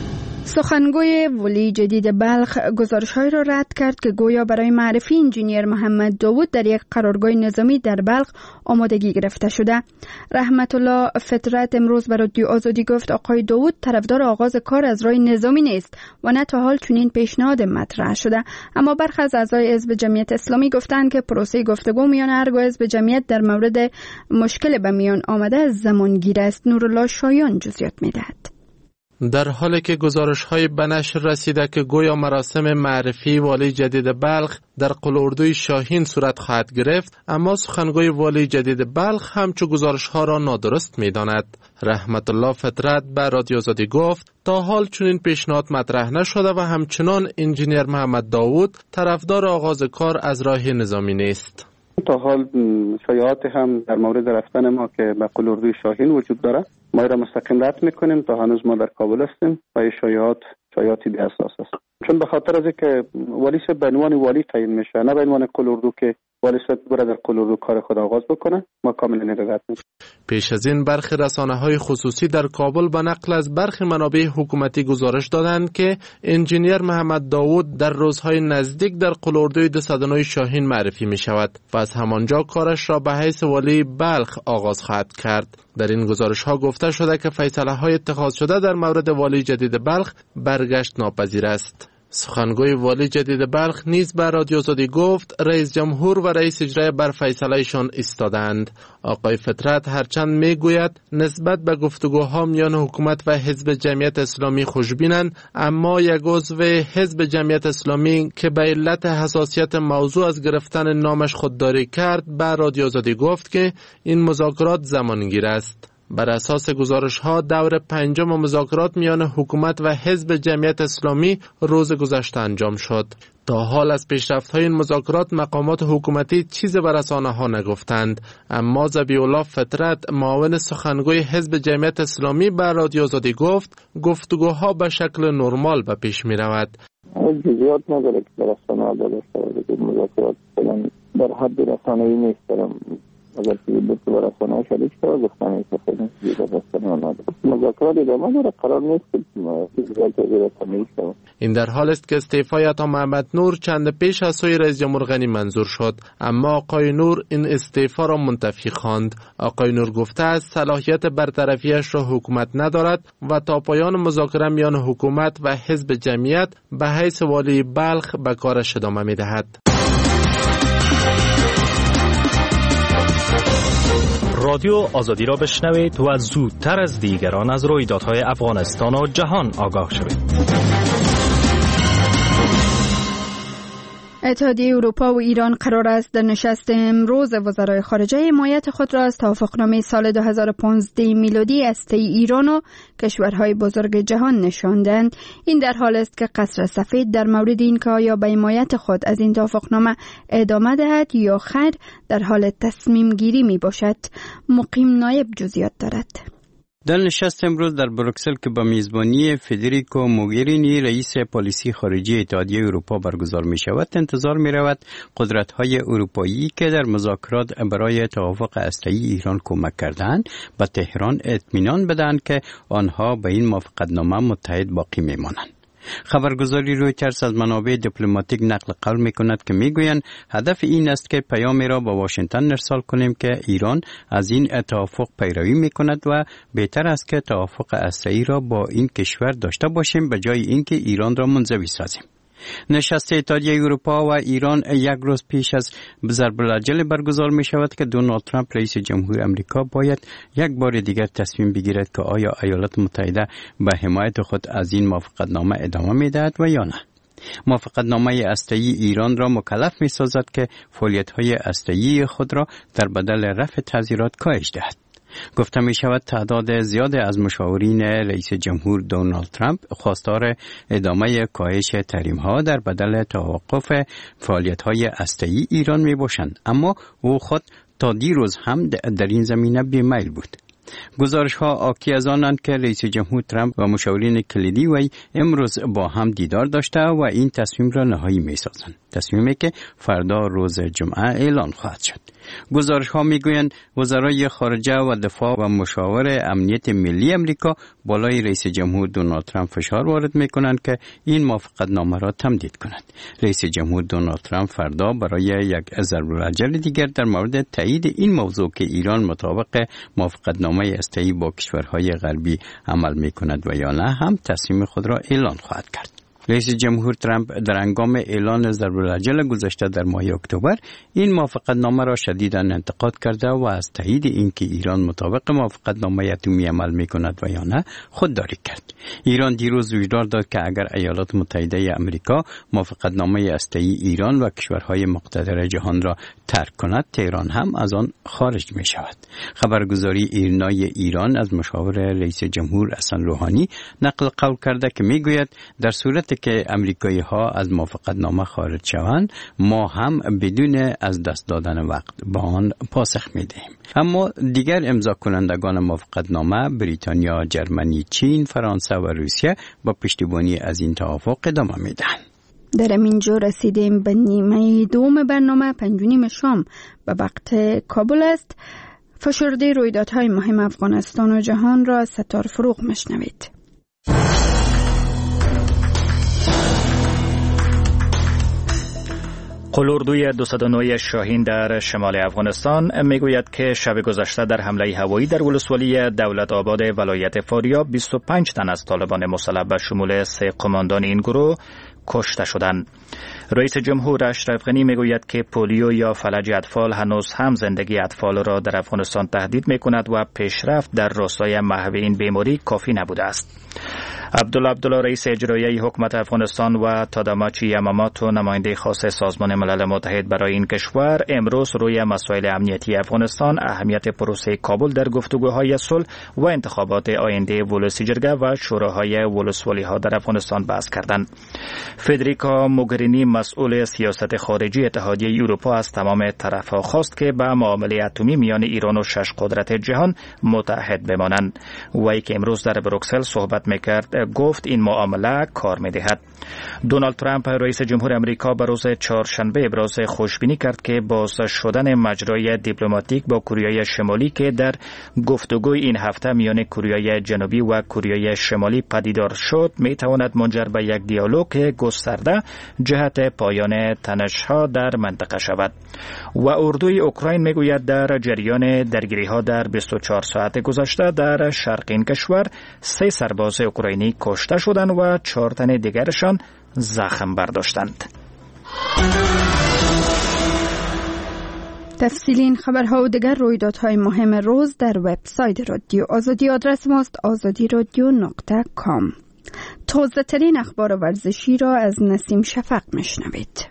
سخنگوی ولی جدید بلخ گزارش‌های را رد کرد که گویا برای معرفی انجینیر محمد داوود در یک قرارگاه نظامی در بلخ آمادگی گرفته شده. رحمت الله فطرت امروز به رادیو آزادی گفت آقای داوود طرفدار آغاز کار از راه نظامی نیست و نه تا حال چنین پیشنهاد مطرح شده. اما برخی از اعضای حزب جمعیت اسلامی گفتند که پروسه گفتگو میان هر دو حزب جمعیت در مورد مشکل به میان آمده زمانگیر است. نورالله شایان جزئیات می‌دهد. در حالی که گزارش‌های به نشر رسیده که گویا مراسم معرفی والی جدید بلخ در قلاردوی شاهین صورت خواهد گرفت، اما سخنگوی والی جدید بلخ همچو گزارش‌ها را نادرست می‌داند. رحمت الله فطرت به رادیو آزادی گفت تا حال چنین پیشنهاد مطرح نشده و همچنان انجینیر محمد داوود طرفدار آغاز کار از راه نظامی نیست. تا حال شایعات هم در مورد رفتن ما که به قلاردوی شاهین وجود داره، ما را مستقیم رد میکنیم تا هنوز ما در کابل هستیم و این شایعات شایعاتی بی اساس است. چون به خاطر از اینکه والی صاحب به عنوان والی تعیین میشه، نه به عنوان قلاردو که والی صاحب بره در قلاردو کار خود آغاز بکنه، ما کاملا رد میکنیم. پیش از این برخی رسانه‌های خصوصی در کابل به نقل از برخی منابع حکومتی گزارش دادند که انجینیر محمد داوود در روزهای نزدیک در قلاردوی دو صد و نه شاهین معرفی می شود و از همانجا کارش را به حیث والی بلخ آغاز خواهد کرد. در این گزارش ها گفته شده که فیصله های اتخاذ شده در مورد والی جدید بلخ برگشت ناپذیر است. سخنگوی والی جدید بلخ نیز به رادیو آزادی گفت رئیس جمهور و رئیس اجرایی بر فیصلهشان ایستادند. آقای فطرت هرچند میگوید نسبت به گفتگوها میان حکومت و حزب جمعیت اسلامی خوشبینند، اما یک عضو حزب جمعیت اسلامی که به علت حساسیت موضوع از گرفتن نامش خودداری کرد به رادیو آزادی گفت که این مذاکرات زمانگیر است. بر اساس گزارش ها دور پنجم مذاکرات میان حکومت و حزب جمعیت اسلامی روز گذشته انجام شد. تا حال از پیشرفت های این مذاکرات مقامات حکومتی چیز به رسانه ها نگفتند، اما ذبیح الله فطرت معاون سخنگوی حزب جمعیت اسلامی به رادیو آزادی گفت گفتگوها به شکل نرمال به پیش می رود. جزئیات نداره که به رسانه ها داده شود. مذاکرات در حد رسانه‌ای نیست. اگر که بود که برسانه ها شدید شده گفتن این که خیلی دیگه رسانه ها نداره. مذاکرات ادامه داره، قرار نیست که رسانه‌ای شده. این در حال است که استعفای عطا محمد نور چند پیش از سوی رئیس جمهور غنی منظور شد، اما آقای نور این استعفا را منتفی خواند. آقای نور گفته است صلاحیت برطرفیش را حکومت ندارد و تا پایان مذاکره میان حکومت و حزب جمعیت به حیث والی بلخ به کارش ادامه می‌دهد. رادیو آزادی را بشنوید و زودتر از دیگران از رویدادهای افغانستان و جهان آگاه شوید. اتحادیه اروپا و ایران قرار است در نشست امروز وزرای خارجه حمایت خود را از توافقنامه سال دو هزار و پانزده میلادی از طی ایران و کشورهای بزرگ جهان نشاندند. این در حال است که قصر سفید در مورد این که آیا به حمایت خود از این توافقنامه ادامه دهد یا خیر در حال تصمیم گیری می باشد. مقیم نایب جزئیات دارد. در نشست امروز در بروکسل که با میزبانی فدریکو موگرینی رئیس پالیسی خارجی اتحادیه اروپا برگزار می شود، انتظار می رود قدرت های اروپایی که در مذاکرات برای توافق هسته‌ای ایران کمک کردند به تهران اطمینان بدهند که آنها به این موافقتنامه متحد باقی می مانند. خبرگزاری رویترز از منابع دیپلماتیک نقل قول می کند که می گویند هدف این است که پیامی را با واشنگتن ارسال کنیم که ایران از این توافق پیروی می کند و بهتر است که توافق هسته‌ای را با این کشور داشته باشیم به جای اینکه ایران را منزوی سازیم. نشست اتحادیه اروپا و ایران یک روز پیش از ضرب العجل برگزار می شود که دونالد ترامپ رئیس جمهور امریکا باید یک بار دیگر تصمیم بگیرد که آیا ایالات متحده به حمایت خود از این موافقتنامه ادامه می دهد و یا نه. موافقتنامه هسته‌ای ایران را مکلف می سازد که فعالیت‌های هسته‌ای خود را در بدل رفع تحذیرات کاهش دهد. گفته می شود تعداد زیاد از مشاورین رئیس جمهور دونالد ترامپ خواستار ادامه کاهش تحریم ها در بدل توقف فعالیت های هسته‌ای ایران می باشند، اما او خود تا دیروز هم در این زمینه بی‌میل بود. گزارش ها آکی از آنند که رئیس جمهور ترامپ و مشاورین کلیدی وی امروز با هم دیدار داشته و این تصمیم را نهایی می سازند. تصمیمی که فردا روز جمعه اعلان خواهد شد. گزارش ها میگویند وزرای خارجه و دفاع و مشاور امنیت ملی امریکا بالای رئیس جمهور دونالد ترامپ فشار وارد میکنند که این موافقتنامه را تمدید کند. رئیس جمهور دونالد ترامپ فردا برای یک ضرورتجل دیگر در مورد تایید این موضوع که ایران مطابق موافقتنامه هسته‌ای با کشورهای غربی عمل میکند و یا نه هم تصمیم خود را اعلان خواهد کرد. رئیس جمهور ترامپ در هنگام اعلان ضرورتجل گذشته در ماه اکتبر این موافقتنامه را شدیداً انتقاد کرده و از تایید اینکه ایران مطابق موافقتنامه اتمی عمل میکند و یا نه خودداری کرد. ایران دیروز هشدار داد که اگر ایالات متحده آمریکا موافقتنامه هسته‌ای ایران و کشورهای مقتدر جهان را ترک کند، تهران هم از آن خارج می شود. خبرگزاری ایرنای ایران از مشاور رئیس جمهور حسن روحانی نقل قول کرده که میگوید در صورتی که امریکایی ها از موافقتنامه خارج شوند، ما هم بدون از دست دادن وقت با آن پاسخ میدهیم. اما دیگر امضا کنندگان موافقتنامه بریتانیا، جرمنی، چین، فرانسه و روسیه با پشتیبانی از این توافق ادامه میدهند. در اینجا رسیدیم به نیمه دوم برنامه. پنج و نیم شام به وقت کابل است. فشرده رویدادهای مهم افغانستان و جهان را ستار فروغ مشنوید. قلاردوی دویست و نه شاهین در شمال افغانستان میگوید که شب گذشته در حمله هوایی در ولسوالی دولت آباد ولایت فاریاب بیست و پنج تن از طالبان مسلح به شمول سه قماندان این گروه کشته شدند. رئیس جمهور اشرف غنی میگوید که پولیو یا فلج اطفال هنوز هم زندگی اطفال را در افغانستان تهدید میکند و پیشرفت در راستای محو این بیماری کافی نبوده است. عبدالله عبدالله رئیس اجرایی حکومت افغانستان و تاداماچی یاماماتو نماینده خاص سازمان ملل متحد برای این کشور امروز روی مسائل امنیتی افغانستان، اهمیت پروسه کابل در گفتگوهای صلح و انتخابات آینده ولسی جرگه و شوراهای ولسوالی ها در افغانستان بحث کردند. فدریکا موگرینی مسئول سیاست خارجی اتحادیه اروپا از تمام طرفها خواست که به معامله اتمی میان ایران و شش قدرت جهان متحد بمانند. وی که امروز در بروکسل صحبت میکرد گفت این معامله کار میدهد. دونالد ترامپ رئیس جمهور امریکا به روز چهارشنبه ابراز خوشبینی کرد که باز شدن مجرای دیپلماتیک با کره شمالی که در گفتگوی این هفته میان کره جنوبی و کره شمالی پدیدار شد میتواند منجر به یک دیالوگ گسترده جهت پایان تنش‌ها در منطقه شود. و اردوی اوکراین میگوید در جریان درگیری‌ها در بیست و چهار ساعت گذشته در شرق این کشور سه سرباز اوکراینی کشته شدند و چهار تن دیگرشان زخم برداشتند. تفصیلی این خبرها و دیگر رویدادهای مهم روز در وبسایت رادیو آزادی. آدرس ماست آزادی رادیو نقطه کام. تازه ترین اخبار ورزشی را از نسیم شفق میشنوید.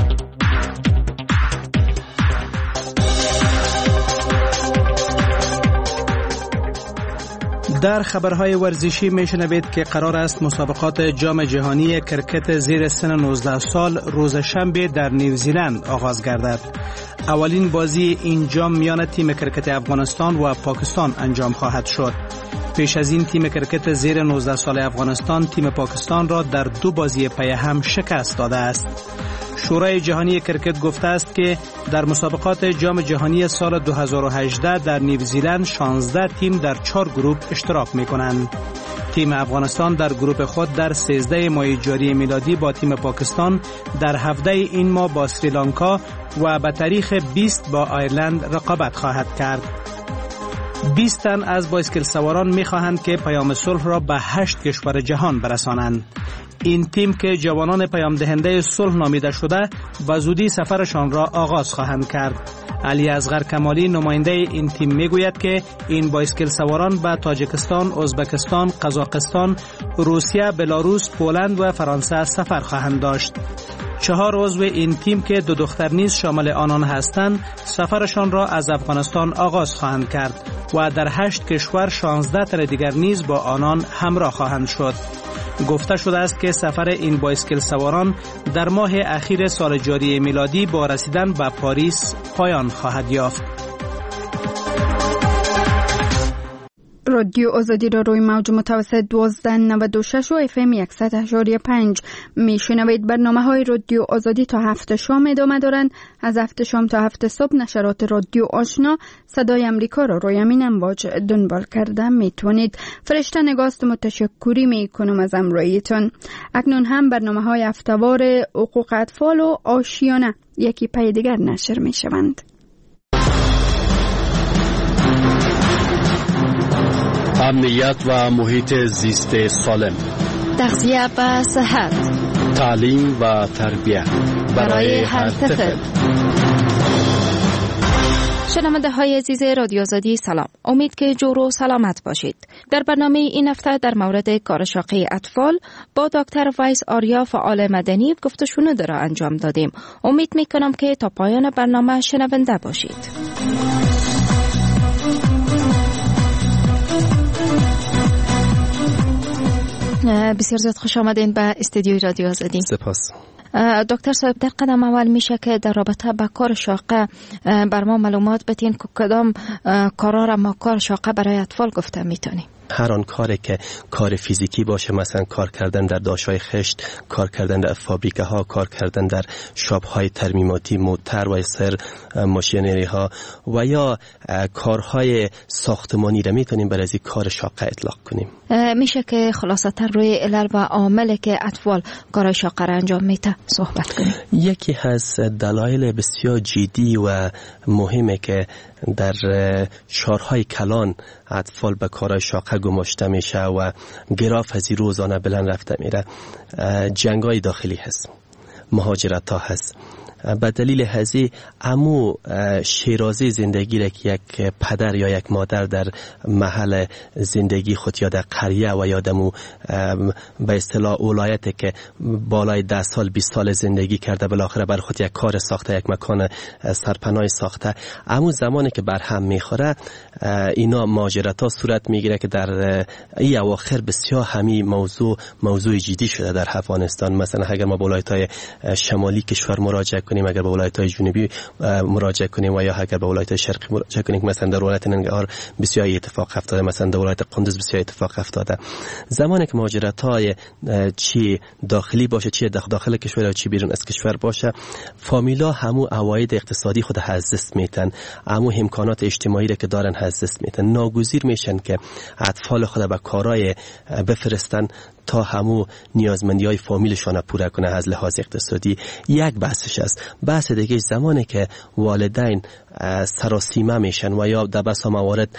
در خبرهای ورزشی میشنوید که قرار است مسابقات جام جهانی کرکت زیر سن نوزده سال روز شنبه در نیوزیلند آغاز گردد. اولین بازی این جام میان تیم کرکت افغانستان و پاکستان انجام خواهد شد. پیش از این تیم کرکت زیر نوزده سال افغانستان تیم پاکستان را در دو بازی پی هم شکست داده است. شورای جهانی کرکت گفته است که در مسابقات جام جهانی سال دو هزار و هجده در نیوزیلند شانزده تیم در چهار گروه اشتراک می کنند. تیم افغانستان در گروه خود در سیزده ماه جاری میلادی با تیم پاکستان در هفده این ماه با سریلانکا و به تاریخ بیست با آیرلند رقابت خواهد کرد. بیست تن از بایسکل سواران می خواهند که پیام صلح را به هشت کشور جهان برسانند. این تیم که جوانان پیام دهنده صلح نامیده شده به زودی سفرشان را آغاز خواهند کرد. علی اصغر کمالی نماینده این تیم میگوید که این بایسکل سواران به تاجیکستان، ازبکستان، قزاقستان، روسیه، بلاروس، پولند و فرانسه سفر خواهند داشت. چهار عضو این تیم که دو دختر نیز شامل آنان هستند سفرشان را از افغانستان آغاز خواهند کرد و در هشت کشور شانزده تن دیگر نیز با آنان همراه خواهند شد. گفته شده است که سفر این بایسکل سواران در ماه اخیر سال جاری میلادی با رسیدن به پاریس پایان خواهد یافت. رادیو آزادی را روی موج متوسط دوازده نود و شش و اف ام صد و هشت و پنج میشنوید. برنامه های رادیو آزادی تا هفت شام ادامه دارند. از هفت شام تا هفت صبح نشرات رادیو آشنا صدای امریکا را روی همین امواج دنبال کرده میتونید. فرشته نگاست متشکری میکنم از امرویتون. اکنون هم برنامه های هفته‌وار حقوق اطفال و آشیانه یکی پی دیگر نشر میشوند. امنیت و محیط زیست سالم، تغذیه و صحت، تعلیم و تربیت برای هر طفل. شنونده های عزیز رادیو آزادی سلام، امید که جور و سلامت باشید. در برنامه این هفته در مورد کار شاقی اطفال با دکتر وایس آریا فعال مدنی گفتگو را انجام دادیم. امید می کنم که تا پایان برنامه شنونده باشید. بسیار زیاد خوش آمدین به استودیوی رادیو آزادی. سپاس. دکتر صاحب، در قدم اول میشه که در رابطه با کار شاقه بر ما معلومات بدین که کدام کارا را ما کار شاقه برای اطفال گفته میتونیم؟ هر آن کاری که کار فیزیکی باشه، مثلا کار کردن در داشت‌های خشت، کار کردن در فابریکه ها، کار کردن در شاپ های ترمیماتی، موتر و سر ماشینری ها و یا کارهای ساختمانی را میتونیم برای این کار شاقه اطلاق کنیم. میشه که خلاصه تر روی علل و عاملی که اطفال کار شاقه را انجام میده صحبت کنیم؟ یکی از دلایل بسیار جدی و مهمه که در شهرهای کلان اطفال به کارهای شاقه گماشته میشه و گراف از روزانه بلند رفته میره، جنگای داخلی هست، مهاجرت ها هست. به دلیل هزی امو شیرازی زندگی را که یک پدر یا یک مادر در محل زندگی خود یا در قریه و یا دمو به اصطلاح اولایت که بالای ده سال بیست سال زندگی کرده بالاخره بر خود یک کار ساخته، یک مکان سرپناه ساخته، امو زمانی که بر هم میخوره اینا مهاجرت ها صورت میگیره که در این اواخر بسیار همی موضوع موضوع جدی شده در افغانستان. مثلا اگر ما به ولایت‌های شمالی کشور مراجعه کنیم، اگر به ولایت‌های جنوبی مراجعه کنیم و یا اگر به ولایت‌های شرقی مراجعه کنیم، مثلا در ولایت ننگرهار بسیار اتفاق افتاده، مثلا در ولایت قندوز بسیار اتفاق افتاده. زمانی که مهاجرت‌های چی داخلی باشه، چی داخل کشور یا چی بیرون از کشور باشه، فامیلا همو عواید اقتصادی خود از دست میتن، همو امکانات اجتماعی را که دارن از دست میتن، ناگزیر میشن که اطفال خود به کارهای بفرستن تا همو نیازمندی های فامیلشان پورا کنه از لحاظ اقتصادی. یک بحثش است. بحث دیگه زمانی که والدین سراسیمه میشن و یا در بسا موارد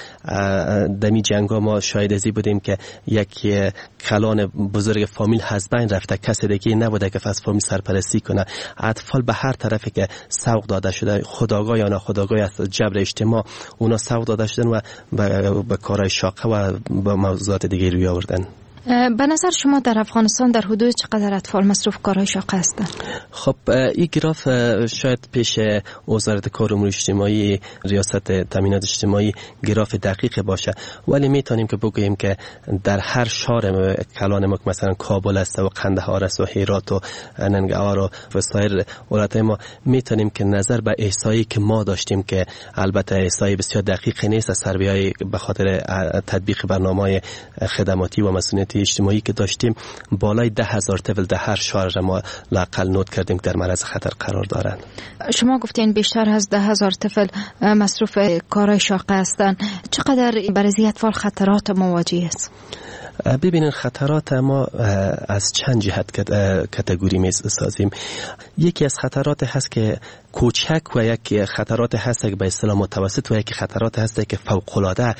دمی جنگا ما شاید ازی بودیم که یک کلان بزرگ فامیل از بین رفته، کسی دیگه نبوده که از فامیل سرپرستی کنه. اطفال به هر طرفی که سوق داده شده، خودآگاه یا ناخودآگاه از جبر اجتماع اونا سوق داده شدن و به کارهای شاقه و به موضوعات دیگه روی آوردن. به نظر شما در افغانستان در حدود چقدر اطفال مصروف کارهای شاقه هستند؟ خب این گراف شاید پیش وزارت کار و امور اجتماعی، ریاست تامینات اجتماعی گراف دقیق باشه، ولی میتونیم که بگوییم که در هر شهر کلان ما مثلا کابل است و قندهار است و هرات و ننگرهار و سایر ولایت‌های ما، میتونیم که نظر به احصایی که ما داشتیم که البته احصایی بسیار دقیق نیست، از سروی‌های به خاطر تطبیق برنامه‌های خدماتی و مسئولیت اجتماعی که داشتیم، بالای ده هزار طفل در هر شهر ما لااقل نوت کردیم که در معرض خطر قرار دارند. شما گفتین بیشتر از ده هزار طفل مصروف کارهای شاقه هستند. چقدر برای این اطفال خطرات مواجه است؟ ببینین خطرات ما از چند جهت کاتگوری می سازیم. یکی از خطرات هست که کوچک و یک خطرات هست که به اصطلاح متوسط و یک خطرات هست که فوق العاده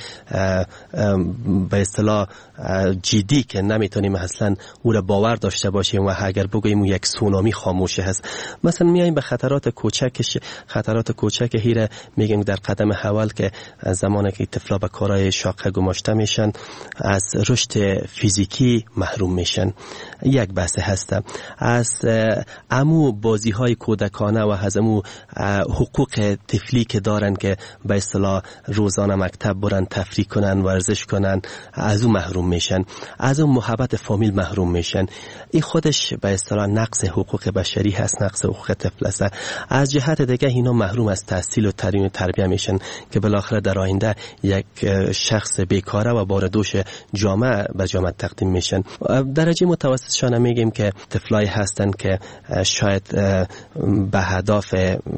به اصطلاح جدی که نمیتونیم اصلا او را باور داشته باشیم و اگر بگوییم یک سونامی خاموشه هست. مثلا میایم به خطرات کوچکش، خطرات کوچک هیره میگیم در قدم اول که زمانی که طفلا به کارهای شاقه گماشته میشن از رشد فیزیکی محروم میشن. یک بحث هست. از امو بازی های کودکانه و از امو امو حقوق طفلی که دارن که به اصطلاح روزانه مکتب برن، تفریح کنن، ورزش کنن، از اون محروم میشن، از اون محبت فامیل محروم میشن. این خودش به اصطلاح نقض حقوق بشری هست، نقض حقوق طفل است. از جهت دیگه اینا محروم از تحصیل و تعلیم و تربیه میشن که بالاخره در آینده یک شخص بیکاره و باردوش جامعه به جامعه تقدیم میشن. درجه متوسطشان میگیم که طفلای هستن که شاید به هدف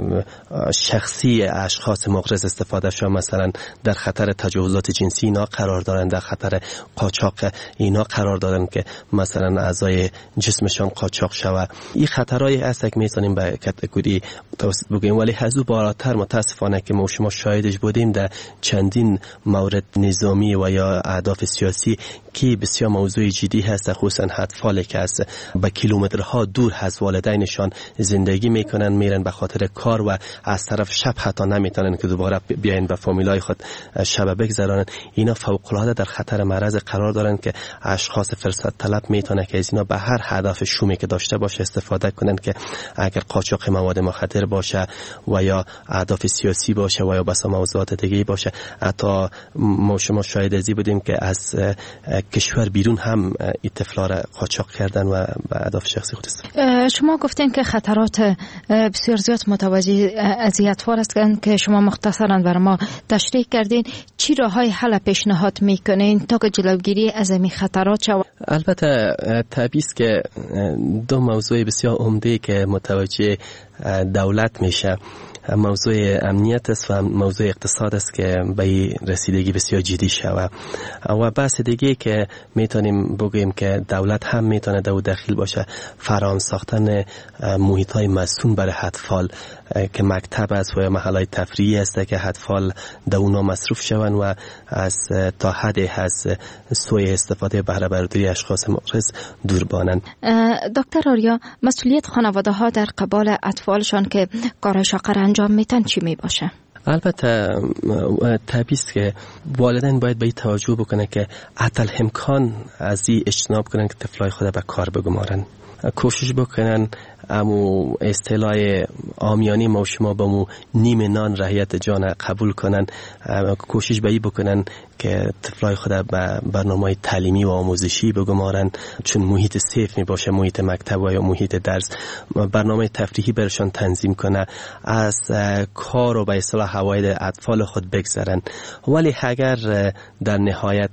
شخصی اشخاص مغرض استفاده شده، مثلا در خطر تجاوزات جنسی اینا قرار دارن، در خطر قاچاق اینا قرار دارن که مثلا اعضای جسمشان قاچاق شوه. این خطرهای هست که میتونیم به کاتگوری توسط بگیم، ولی هزو بالاتر متاسفانه که ما شما شاهدش بودیم در چندین مورد نظامی و یا اهداف سیاسی که بسیار موضوع جدی هست، خصوصا اطفالی که از به کیلومترها دور از والدینشان زندگی میکنن، میرن به خاطر کار و از طرف شب حتی نمیتونن که دوباره بیاین به فامیلای خود شب بگذرانن. اینا فوق العاده در خطر معرض قرار دارن که اشخاص فرصت طلب میتونه که از اینا به هر هدف شومی که داشته باشه استفاده کنن، که اگر قاچاق مواد مخدر باشه و یا اهداف سیاسی باشه و یا بس موضوعات دیگه باشه. حتی ما شما شاهد ازی بودیم که از کشور بیرون هم این طفلا را قاچاق کردن و به اهداف شخصی خود استفاده. شما گفتین که خطرات بسیار زیاد متوجه اذیت‌وار است که شما مختصرا بر ما تشریح کردین. چی راههای حل پیشنهاد میکنین تا که جلوگیری از این خطرات شود؟ البته طبیعی است که دو موضوع بسیار عمده که متوجه دولت میشه، موضوع امنیت است و موضوع اقتصاد است که به رسیدگی بسیار جدی شود. و بحث دیگه که میتونیم بگیم که دولت هم میتونه دو دخیل باشه، فراهم ساختن محیط های مسئول برای اطفال که مکتب است و محلهای تفریحی است که اطفال در اونا مصروف شوند و از تا حد از سوء استفاده بهره برداری اشخاص مغرض دور بانند. دکتر آریا، مسئولیت خانواده ها در قبال اطفالشان که کار شاقه انجام میتن چی می باشه؟ البته طبیعی است که والدین باید به این توجه بکنه که حتی امکان از این اجتناب کنن که طفلای خود به کار بگمارن، کوشش بکنن امو اصطلاح عامیانه ما شما با مو نیم نان رعیت جان قبول کنن، کوشش به این بکنن که طفلای خود به برنامه تعلیمی و آموزشی بگمارن، چون محیط سیف می باشه، محیط مکتب و یا محیط درس، برنامه تفریحی برشان تنظیم کنه، از کار و به اصطلاح حواید اطفال خود بگذرن. ولی اگر در نهایت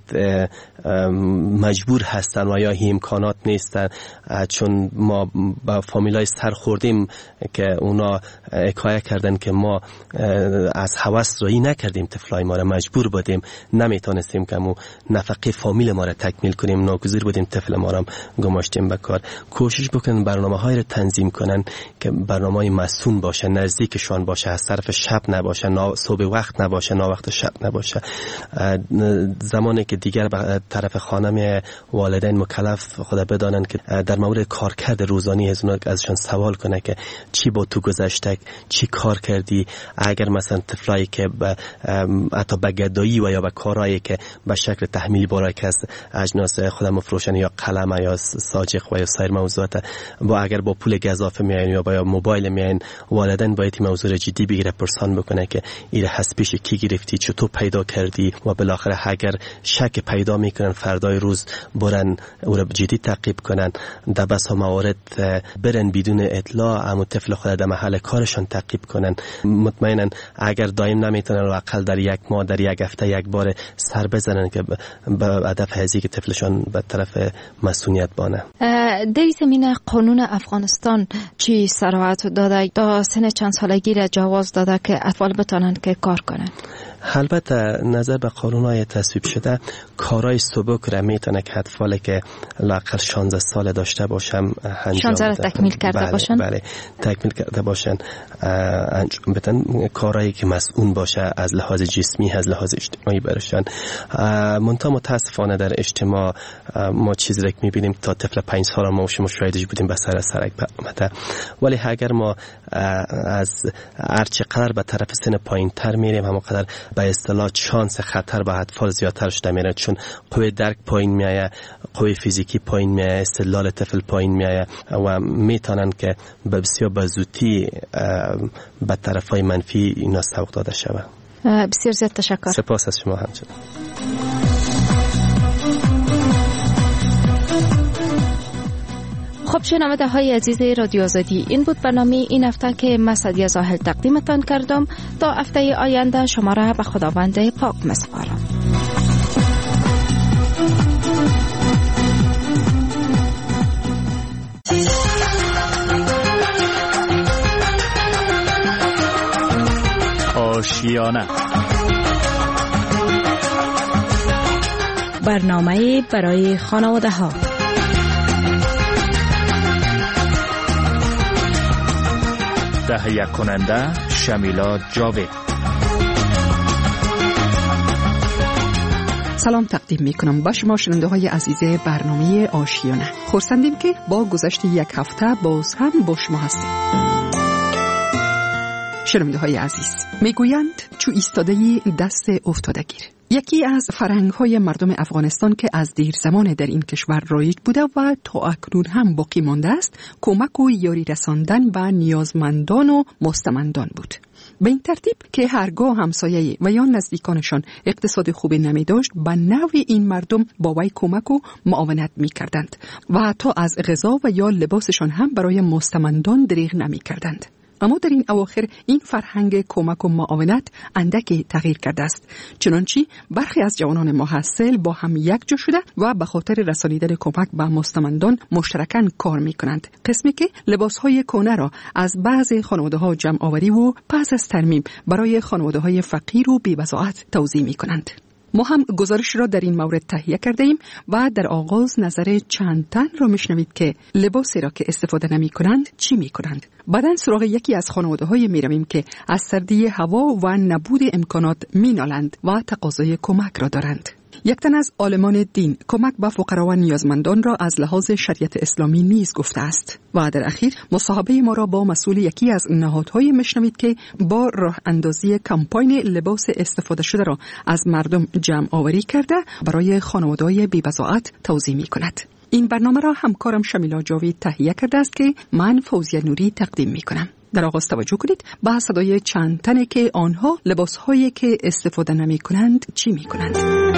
مجبور هستن و یا امکانات نیستن، چون ما با فامیلای سر خوردیم که اونا حکایت کردن که ما از هوس رایی نکردیم، طفلای ما را مجبور بودیم، نمیتونستیم که مو نفقه فامیل ما را تکمیل کنیم، ناگزیر بودیم طفل ما را گماشتیم به کار. کوشش بکنن برنامه های را تنظیم کنن که برنامه های مسئول باشه، نزدیکشان باشه، از طرف شب نباشه، نا صبح وقت نباشه، نا وقت شب نباشه. زمانی که دیگر به طرف خانم والدین مکلف خود بدانن که در مورد کارکرد روزانه از اونها ازشان سوال کنه که چی با تو گذشته، چی کار کردی، اگر مثلا طفلایی که حتی به گدایی و یا به کارهایی که به شکل تحمیلی برای که از اجناس خودم مفروشن یا قلم یا ساجق و یا سایر موضوعات با اگر با پول گزافه میاین یا با موبایل میاین، والدین باید این موضوع جدی بگیره، پرسان بکنه که این حس پیش کی گرفتی، چطور پیدا کردی، و بالاخره اگر شک پیدا میکنن فردای روز برن او را جدی تعقیب کنن. در بسا موارد برن بدون اطلاع امو طفل خود در محل کارشان تعقیب کنن. مطمئنا اگر دائم نمیتونن و اقل در یک ماه، در یک هفته یک بار سر بزنن که به هدف هزی که طفلشان به طرف مسئولیت بانه. در زمین قانون افغانستان چی صراحت داده تا سن چند سالگی را جواز داده که اطفال بتونن که کار کنن؟ البته نظر به قانون‌های تصویب شده کارهای سبک را میتونه که اطفالی که لااقل شانزده سال داشته باشن شانزده تکمیل کرده بله، باشن بله تکمیل کرده باشن انجام بدن، کارهایی که مسئول باشه از لحاظ جسمی از لحاظ اجتماعی برشن. منتها متاسفانه در اجتماع ما چیزی را که میبینیم تا طفل پنج سال ما شما شاهدش بودیم به سر سرک برآمده، ولی اگر ما از هر چقدر به طرف سن پایین تر میریم همونقدر به اصطلاح چانس خطر به اطفال زیادتر شده میره، چون قوه درک پایین میایه، قوه فیزیکی پایین میایه، استدلال طفل پایین میایه و میتونن که به بسیار به زودی به طرفای منفی اینا سوق داده شود. بسیار زیاد تشکر. سپاس از شما همچنین. خب شنونده های عزیز رادیو آزادی، این بود برنامه این هفته که من سعدیه زاهل تقدیمتان کردم. تا هفته آینده شما را به خداوند پاک می‌سپارم. آشیانه، برنامه برای خانواده ها. تهیه کننده شمیلا جاوید. سلام تقدیم می کنم با شما شنونده های عزیز برنامه آشیانه. خرسندیم که با گذشت یک هفته باز هم با شما هستیم. شنونده های عزیز، میگویند چو ایستاده‌ای دست افتادگیر. یکی از فرهنگ‌های مردم افغانستان که از دیر زمان در این کشور رایج بوده و تا اکنون هم باقی مانده است، کمک و یاری رساندن به نیازمندان و مستمندان بود. به این ترتیب که هرگاه همسایه و یا نزدیکانشان اقتصاد خوبی نمی داشت، به نوع این مردم با وی کمک و معاونت می کردند و حتی از غذا و یا لباسشان هم برای مستمندان دریغ نمی کردند. اما در این اواخر این فرهنگ کمک و معاونت اندکی تغییر کرده است، چنانچه برخی از جوانان محصل با هم یک جا شده و به خاطر رسانیدن کمک به مستمندان مشترکاً کار می کنند. قسمی که لباسهای کهنه را از بعضی خانواده ها جمع آوری و پس از ترمیم برای خانواده های فقیر و بی‌وضاحت توزیع می کنند. ما هم گزارش را در این مورد تهیه کرده ایم و در آغاز نظر چند تن را میشنوید که لباسی را که استفاده نمی کنند چی می کنند. بعداً سراغ یکی از خانواده های می رویم که از سردی هوا و نبود امکانات می نالند و تقاضای کمک را دارند. یک تن از عالمان دین کمک به فقرا و نیازمندان را از لحاظ شریعت اسلامی نیز گفته است و در اخیر مصاحبه ما را با مسئول یکی از نهادهای میشنوید که با راه اندازی کمپاین لباس استفاده شده را از مردم جمع آوری کرده برای خانواده‌های بی‌بضاعت توزیع می کند. این برنامه را همکارم شمیلا جاوید تهیه کرده است که من فوزیه نوری تقدیم می کنم. در آغاز توجه کنید به صدای چند تنه که آنها لباسهایی که استفاده نمی کنند چی می کنند.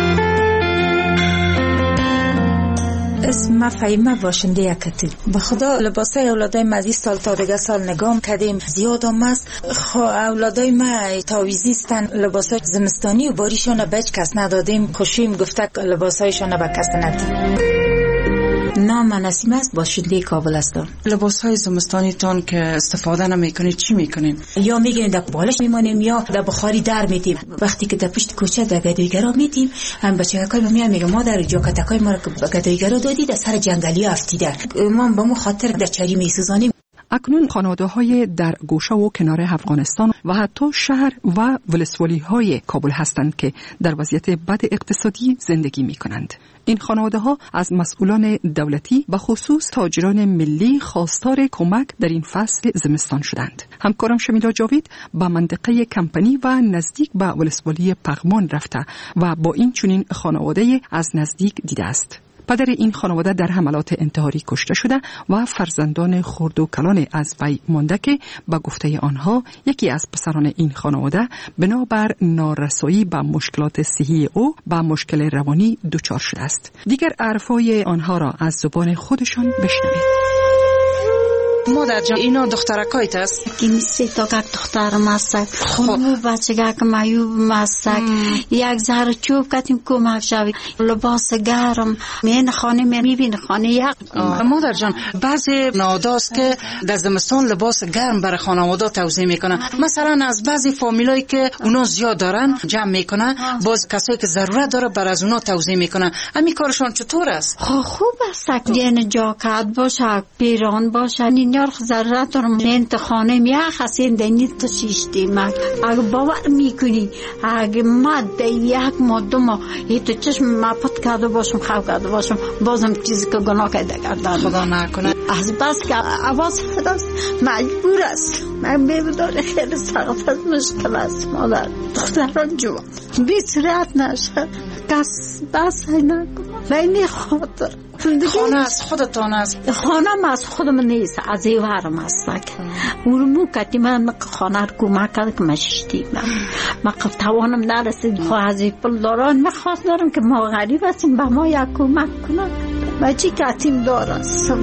اسم فهیمه باشنده یکتی. به خدا لباسای اولادای ما از سال تا دیگه سال نگام کردیم زیاد هم است. خو اولادای ما تاویزیستن لباسای زمستانی و باریشان به هیچ کس ندادیم. خوشیم گفته لباسایشان به کس ندیم. نام نسیم است، باشنده کابل هستم. لباسهای زمستانی تان که استفاده نمیکنید چی میکنین؟ یا میگیم در بالش میمانیم یا در بخاری در میتیم. وقتی که در پشت کوچه در گدایگرا میتیم، هم بچه‌های ما میان میگه ما در جاکتکای ما رو گدایگرا دادی در سر جنگلی افتیده. ما به مو خاطر در چری میسوزانیم. اکنون خانواده‌های در گوشه و کنار افغانستان و حتی شهر و ولسوالی‌های کابل هستند که در وضعیت بد اقتصادی زندگی می‌کنند. این خانواده‌ها از مسئولان دولتی و خصوص تاجران ملی خواستار کمک در این فصل زمستان شدند. همکارم شمیلا جاوید به منطقه کمپنی و نزدیک به ولسوالی پغمان رفته و با این چنین خانواده از نزدیک دیده است. پدر این خانواده در حملات انتحاری کشته شده و فرزندان خرد و کلان از وی مانده که به گفته آنها یکی از پسران این خانواده بنابر نارسایی به مشکلات صحی او به مشکل روانی دچار شده است. دیگر حرفای آنها را از زبان خودشان بشنوید. مادر جان اینا دخترکایت است؟ این سه تا دخترم است. خانم بچگک مایوب است. یک ذره چوب کتیم کمک شوید. لباس گرم من خانه میبین خانه یک. مادر جان بعضی ناداست که در زمستان لباس گرم برای خانواده توزیع میکنن. مثلا از بعضی فامیلایی که اونا زیاد دارن جمع میکنن، باز کسایی که ضرورت داره بر از اونا توزیع میکنن. همین کارشون چطور است؟ خوب است. یعنی جاکت باشه، پیران باشه، اینا میار ضرورت دارم انت خانه میا خسین دنی تو چیشتی من اگه باور میکنی اگه ما یک ما دو ما یه تو چشم ما پت کرده باشم خواب کرده باشم بازم چیزی که گناه کرده کردن خدا نکنه از بس که عوض خداست مجبور است من بیبدار خیلی سخت است مشکل است مادر دختران جوان بی صورت نشه کس بس نکن بینی خاطر خانه از خودتان است خانه از خودم نیست از ایوارم است اونمو کتی من خانه رو کمک کرد که مششتی من من توانم نرسید خواهد از این پل داران من خواست دارم که ما غریب هستیم به ما یک کمک کنن و چی کتیم دارستم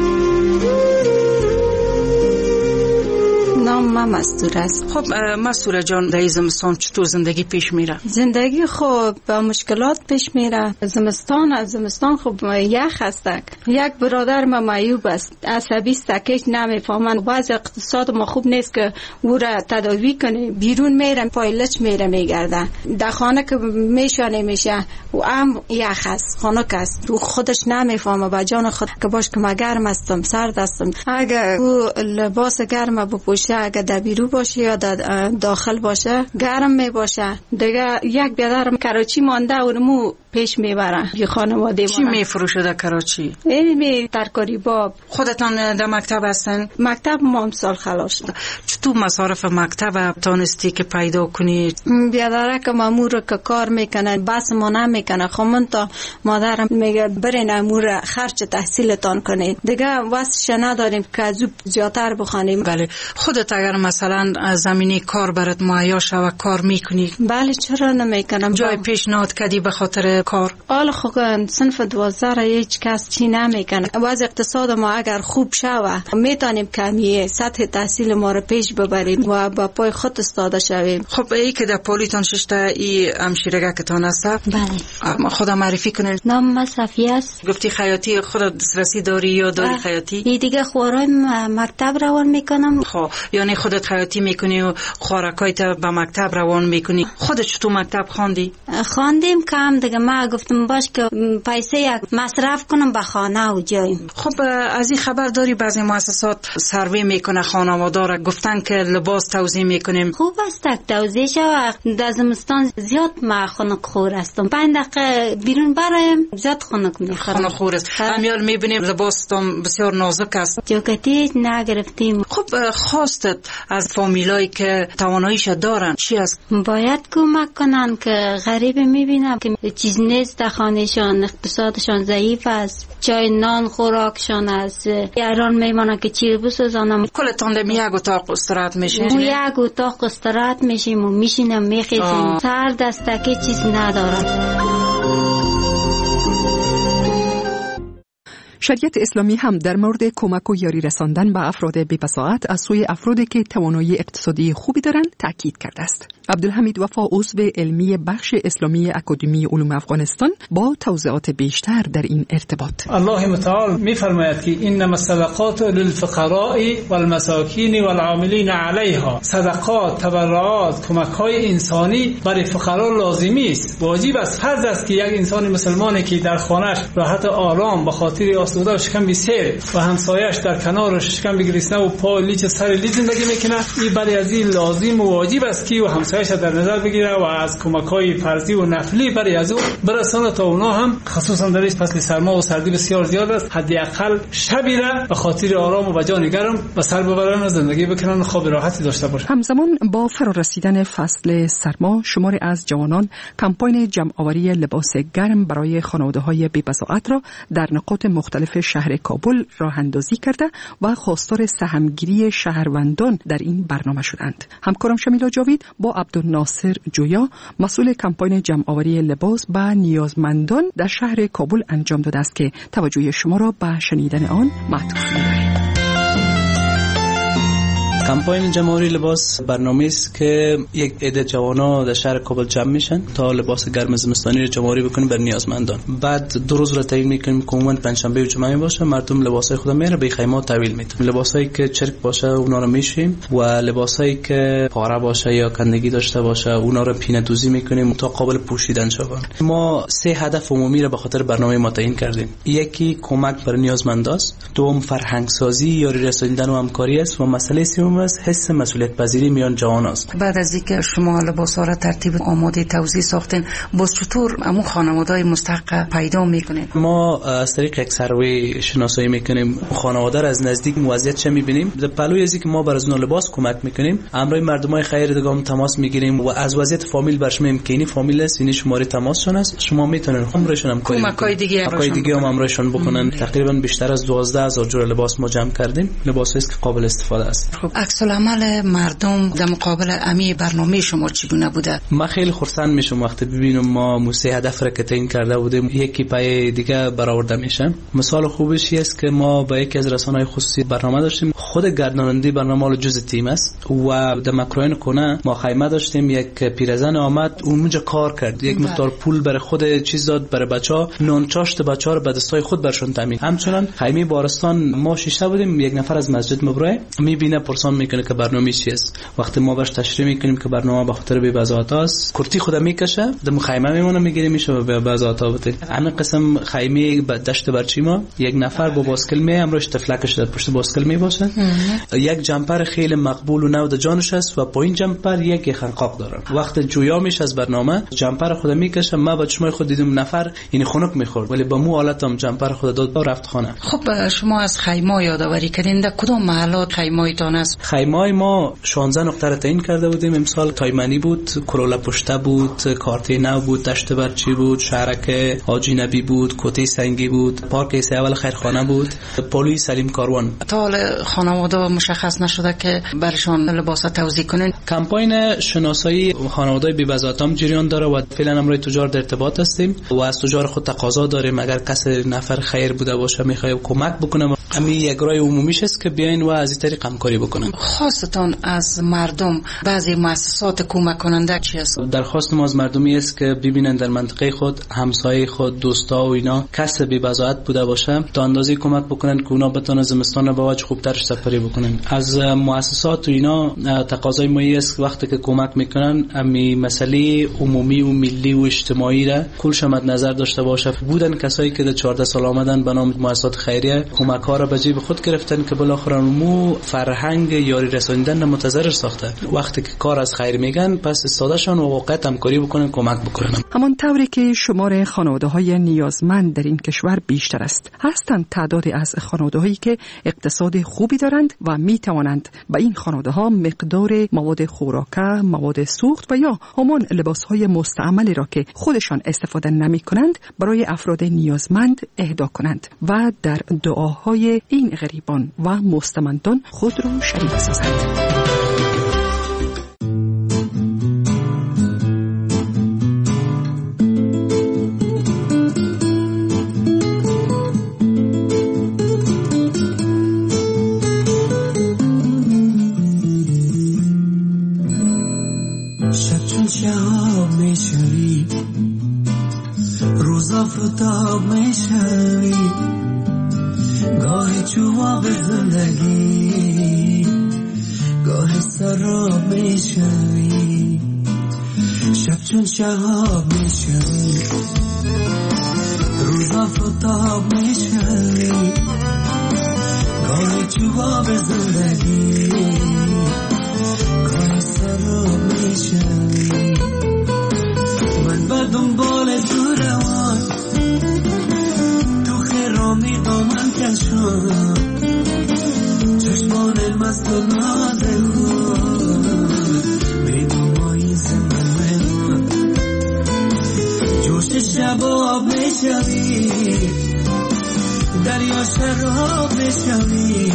نام من مستور است. خب مستور جان در زمستان چطور زندگی پیش میره؟ زندگی خب با مشکلات پیش میره. زمستان از زمستان خب یخ هستک. یک برادر ما معیوب است. عصبی است که نمیفهمن. وضع اقتصاد ما خوب نیست که او را تداوی کنه. بیرون میرن پایلچ میره میگرده. در خانه که میشه نمیشه و هم یخ است. خانه است. او خودش نمیفهمه با جان خود که باش که ما گرم هستم سرد هستم. اگر او لباس گرم بپوشه اگه در بیرو باشه یا در داخل باشه گرم می باشه دیگه یک بیادرم کراچی مانده اونمو پیش میبرن یه خانواده چی میفروشه در کراچی؟ اینمی ترکاری باب. خودتان در مکتب هستن؟ مکتب ما امسال خلاص شد. چطور مصارف مکتب تانستی که پیدا کنی؟ بیادره که مامور که کار میکنه بس ما نمیکنه خمون تا مادرم میگه برین امور خرج تحصیلتان کنید دیگه واسه نداریم که از زیادتر بخوانیم. بله. خودت اگر مثلا زمینی کار برات مهیا شوه کار میکنی؟ بله چرا نمیکنم. جای پیشنهاد کردی به خاطر کار؟ حالا خب صنف دوازده را هیچ کس چی نمیکنه. وضع اقتصاد ما اگر خوب شوه میتونیم کمیه سطح تحصیل ما رو پیش ببریم و با پای خود استاده شویم. خب ای که در پولیتان ششته ای همشیرگه که تان است؟ بله. خدا معرفی کنید. نام ما صفیه است. گفتی خیاطی خود دسترسی داری یا داری خیاطی؟ ای دیگه خوارای مکتب روان میکنم. خب یعنی خودت خیاطی میکنی و خوارکای تا به مکتب روان میکنی. خودت چطور مکتب خواندی؟ خواندیم کم دیگه ما گفتم باش که پیسه یک مصرف کنم به خانه و جایم. خب از این خبر داری بعضی مؤسسات سروی میکنه خانواده را گفتن که لباس توزیع میکنیم. خوب است توزیع شو. در زمستان زیاد ما خنک خور هستم. پنج دقیقه بیرون برایم زیاد خنک میخورم. خنک خور است. همیال میبینیم لباستون بسیار نازک است. جاکتی نگرفتیم. خب خواستت از فامیلایی که تواناییش دارن چی است؟ باید کمک کنن که غریب میبینم که چیز نیست در خانهشان اقتصادشان ضعیف است. چای نان خوراکشان است. ایران میمانن که چی بسازانم. کلتان در یک اتاق استراحت میشین؟ یک اتاق استراحت میشیم و میشینم میخیزیم. سر دستکی چیز ندارم. شریعت اسلامی هم در مورد کمک و یاری رساندن به افراد بی‌بساطت از سوی افرادی که توانایی اقتصادی خوبی دارند تاکید کرده است. عبدالحمید وفا عضو علمی بخش اسلامی اکادمی علوم افغانستان با توضیحات بیشتر در این ارتباط. الله متعال می‌فرماید که انما الصدقات للفقراء والمساکین والعاملین علیها. صدقات، تبرعات، کمک‌های انسانی برای فقرا لازمی است. واجب است، فرض است که یک انسان مسلمانی که در خانه‌اش راحت و آرام به خاطر آسوده و شکم بیسیر و همسایش در کنارش شکم بگریسنه و پا لیچ سر لیچ زندگی میکنه، این برای از این لازم و واجب است که و همسایش در نظر بگیره و از کمک‌های فرضی و نفلی برای از او برسانه تا اونا هم خصوصا در این فصل سرما و سردی بسیار زیاد است حداقل شبی را به خاطر آرام و جان گرم و سر ببرن و زندگی بکنن و خواب راحتی داشته باشن. همزمان با فرارسیدن فصل سرما شماری از جوانان کمپاین جمع‌آوری لباس گرم برای خانواده‌های بی‌بساطت را در نقاط مختلف شهر کابل راه اندازی کرده و خواستار سهمگیری شهروندان در این برنامه شدند. همکارم شمیلا جاوید با عبدالناصر جویا مسئول کمپاین جمع‌آوری لباس به نیازمندان در شهر کابل انجام داده است که توجه شما را به شنیدن آن معطوف می‌داریم. کمپاین جمهوری لباس برنامه است که یک عده جوانا در شهر کابل جمع میشن تا لباس گرم زمستانی رو جمهوری بکنیم بر نیازمندان. بعد دو روز رو تعیین میکنیم که عموما پنجشنبه و جمعه باشه، مردم لباسای خود میاره به خیمه تحویل میدن. لباسایی که چرک باشه اونا رو میشیم و لباسایی که پاره باشه یا کندگی داشته باشه اونا رو پینه دوزی میکنیم تا قابل پوشیدن شوند. ما سه هدف عمومی رو به خاطر برنامه ما تعیین کردیم. یکی کمک بر نیازمنداست، دوم فرهنگ سازی یاری رساندن و همکاری است و مسئله سوم است حس مسئولیت پذیری میان جوان است. بعد از اینکه شما لباسا را ترتیب آماده توزیع ساختین، باز چطور همون خانواده‌های مستحق پیدا میکنین؟ ما از طریق یک سروی شناسایی میکنیم خانواده را از نزدیک وضعیت چه میبینیم. در پلوی از اینکه ما بر از اون لباس کمک میکنیم، امروی مردمای خیر دیگه هم تماس میگیریم و از وضعیت فامیل برش میگیم که این فامیل است، این شماره تماسشون است، شما میتونین همراهشون هم کمکای دیگه کمکای دیگه هم همراهشون بکنن. تقریبا بیشتر از دوازده هزار جور لباس ما جمع کردیم. لباسی است که قابل استفاده است. خب عکس العمل مردم در مقابل امی برنامه شما چگونه بوده؟ ما خیلی خرسند میشم وقتی ببینم ما موسی هدف را که تعیین کرده بودیم یکی پای دیگه برآورده میشه. مثال خوبش است که ما با یکی از رسانه‌های خصوصی برنامه داشتیم، خود گرداننده برنامه رو جزء تیم است و در مکروین کنه ما خیمه داشتیم. یک پیرزن آمد اونجا کار کرد، یک مقدار پول برای خود چیز داد برای بچه‌ها، نان چاشت بچه‌ها رو به دستای خود برشون تامین. همچنین خیمه بارستان ما شش بودیم، یک نفر از مسجد مبرای میبینه پرسان میکنه که برنامه چی است. وقتی ما باش تشریح میکنیم که برنامه به خاطر بی‌بضاعت است، کرتی خود میکشه در خیمه میمونه میگیره میشه به بی‌بضاعت بده. همین قسم خیمه دشت برچیما یک نفر با باسکل می امروش تفلکش در پشت باسکل می باشه. یک جمپر خیلی مقبول و نود جانش است و پایین جمپر یک خنقاق داره. وقتی جویا میشه از برنامه جمپر خود میکشه، ما با چشمای خود دیدم نفر این خنک میخورد ولی با مو حالتم جمپر خود داد و رفت خانه. خب شما از خیمه یادآوری کردین، در کدام محلات خیمه‌تان است؟ خیمه ما شانزده نقطه را تعیین کرده بودیم. امسال تایمانی بود، کرولا پشته بود، کارتی نو بود، دشت برچی بود، شهرک حاجی نبی بود، کوته سنگی بود، پارک سه اول خیرخانه بود، پلی سلیم کاروان. تا حالا خانواده مشخص نشده که برشان لباس توزیع کنین؟ کمپاین شناسایی خانواده بی‌بضاعت هم جریان داره و فعلا امروز تجار در ارتباط هستیم و از تجار خود تقاضا داریم اگر کسی نفر خیر بوده باشه میخواد کمک بکنه. همین یک راه عمومیش است که بیاین و از این طریق همکاری بکنن. خواستتان از مردم بعضی مؤسسات کمک کننده چی است؟ درخواست ما از مردمی است که ببینن در منطقه خود همسایه خود دوستا و اینا کس بی‌بضاعت بوده باشه تا اندازه کمک بکنن که اونا بتونن زمستان با وجه خوبتر سپری بکنن. از مؤسسات و اینا تقاضای ما است که وقتی که کمک میکنن امی مسئله عمومی و ملی و اجتماعی را کلش مد نظر داشته باشه. بودن کسایی که در چهارده سال آمدن به نام مؤسسات خیریه کمک ها را به جیب خود گرفتن که بالاخره مو فرهنگ یاری رساندن متضرر ساخته. وقتی که کار از خیر میگن پس استادشان و واقعا همکاری بکنن، کمک بکنن. همان طوری که شمار خانواده‌های نیازمند در این کشور بیشتر است، هستند تعدادی از خانواده‌هایی که اقتصاد خوبی دارند و می توانند به این خانواده‌ها مقدار مواد خوراکه، مواد سوخت و یا همان لباس‌های مستعملی را که خودشان استفاده نمی‌کنند برای افراد نیازمند اهدا کنند و در دعاهای این غریبان و مستمندان خود را شریک سازند. شهاب میشوی روزا فتاب میشوی گاهی جواب زندگی گاهی سراب میشوی شب چون شهاب میشوی روزا فتاب میشوی گاهی جواب زندگی گاهی سراب میشوی من به دنبال تو روان تو خیرامی دامن کشان چشمان مست و ناز خود میدومایی زمان من جوش شب آب میشوی دریا شراب میشوی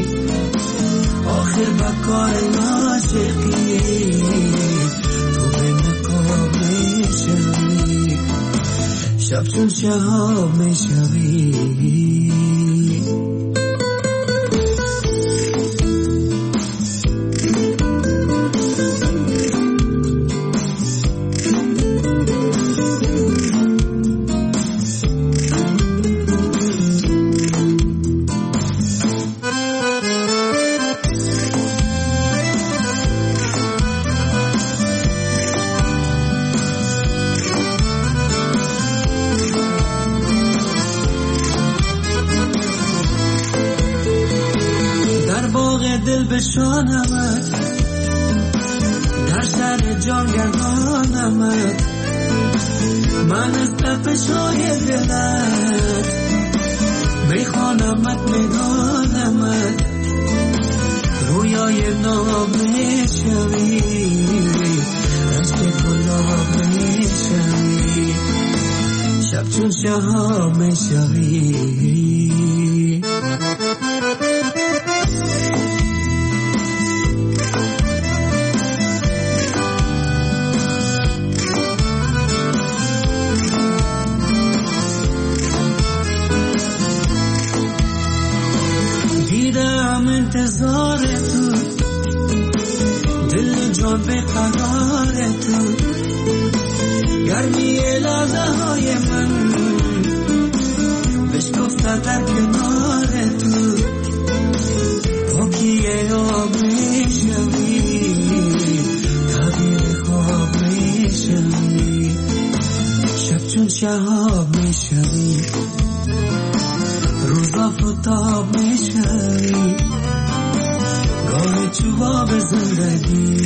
آخر بکار عاشقی تو به نکاب میشوی شب چون شهاب میشوی بشانمت در سر جان گردانمت من از تپش‌های دلت میخوانمت میدانمت رویای نام میشوی عشق گلاب میشوی شب چون شهاب میشوی انتظار تو دل جان به قرار تو گرمی لحظه های من بشکفته در کنار تو پاکی آب میشوی تعبیر خواب میشوی شب چون شهاب میشوی روزا فتاب میشوی گاه چوباب زندگی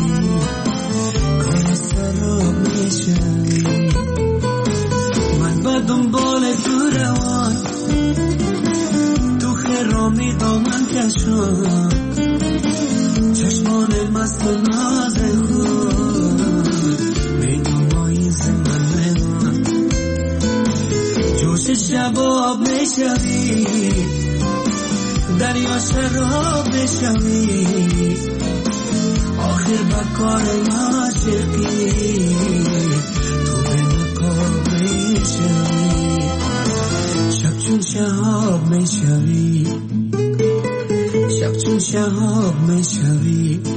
گاه سراب میشوی من با دنبال تو روان تو خرامی دامن کشان چشمان مست ناز خود میدونمایی زمان من جوش شباب میشوی دریا شراب بشوی آخر بکار عاشقی تو به مکار میشوی شب چون شهاب میشوی شب چون شهاب میشوی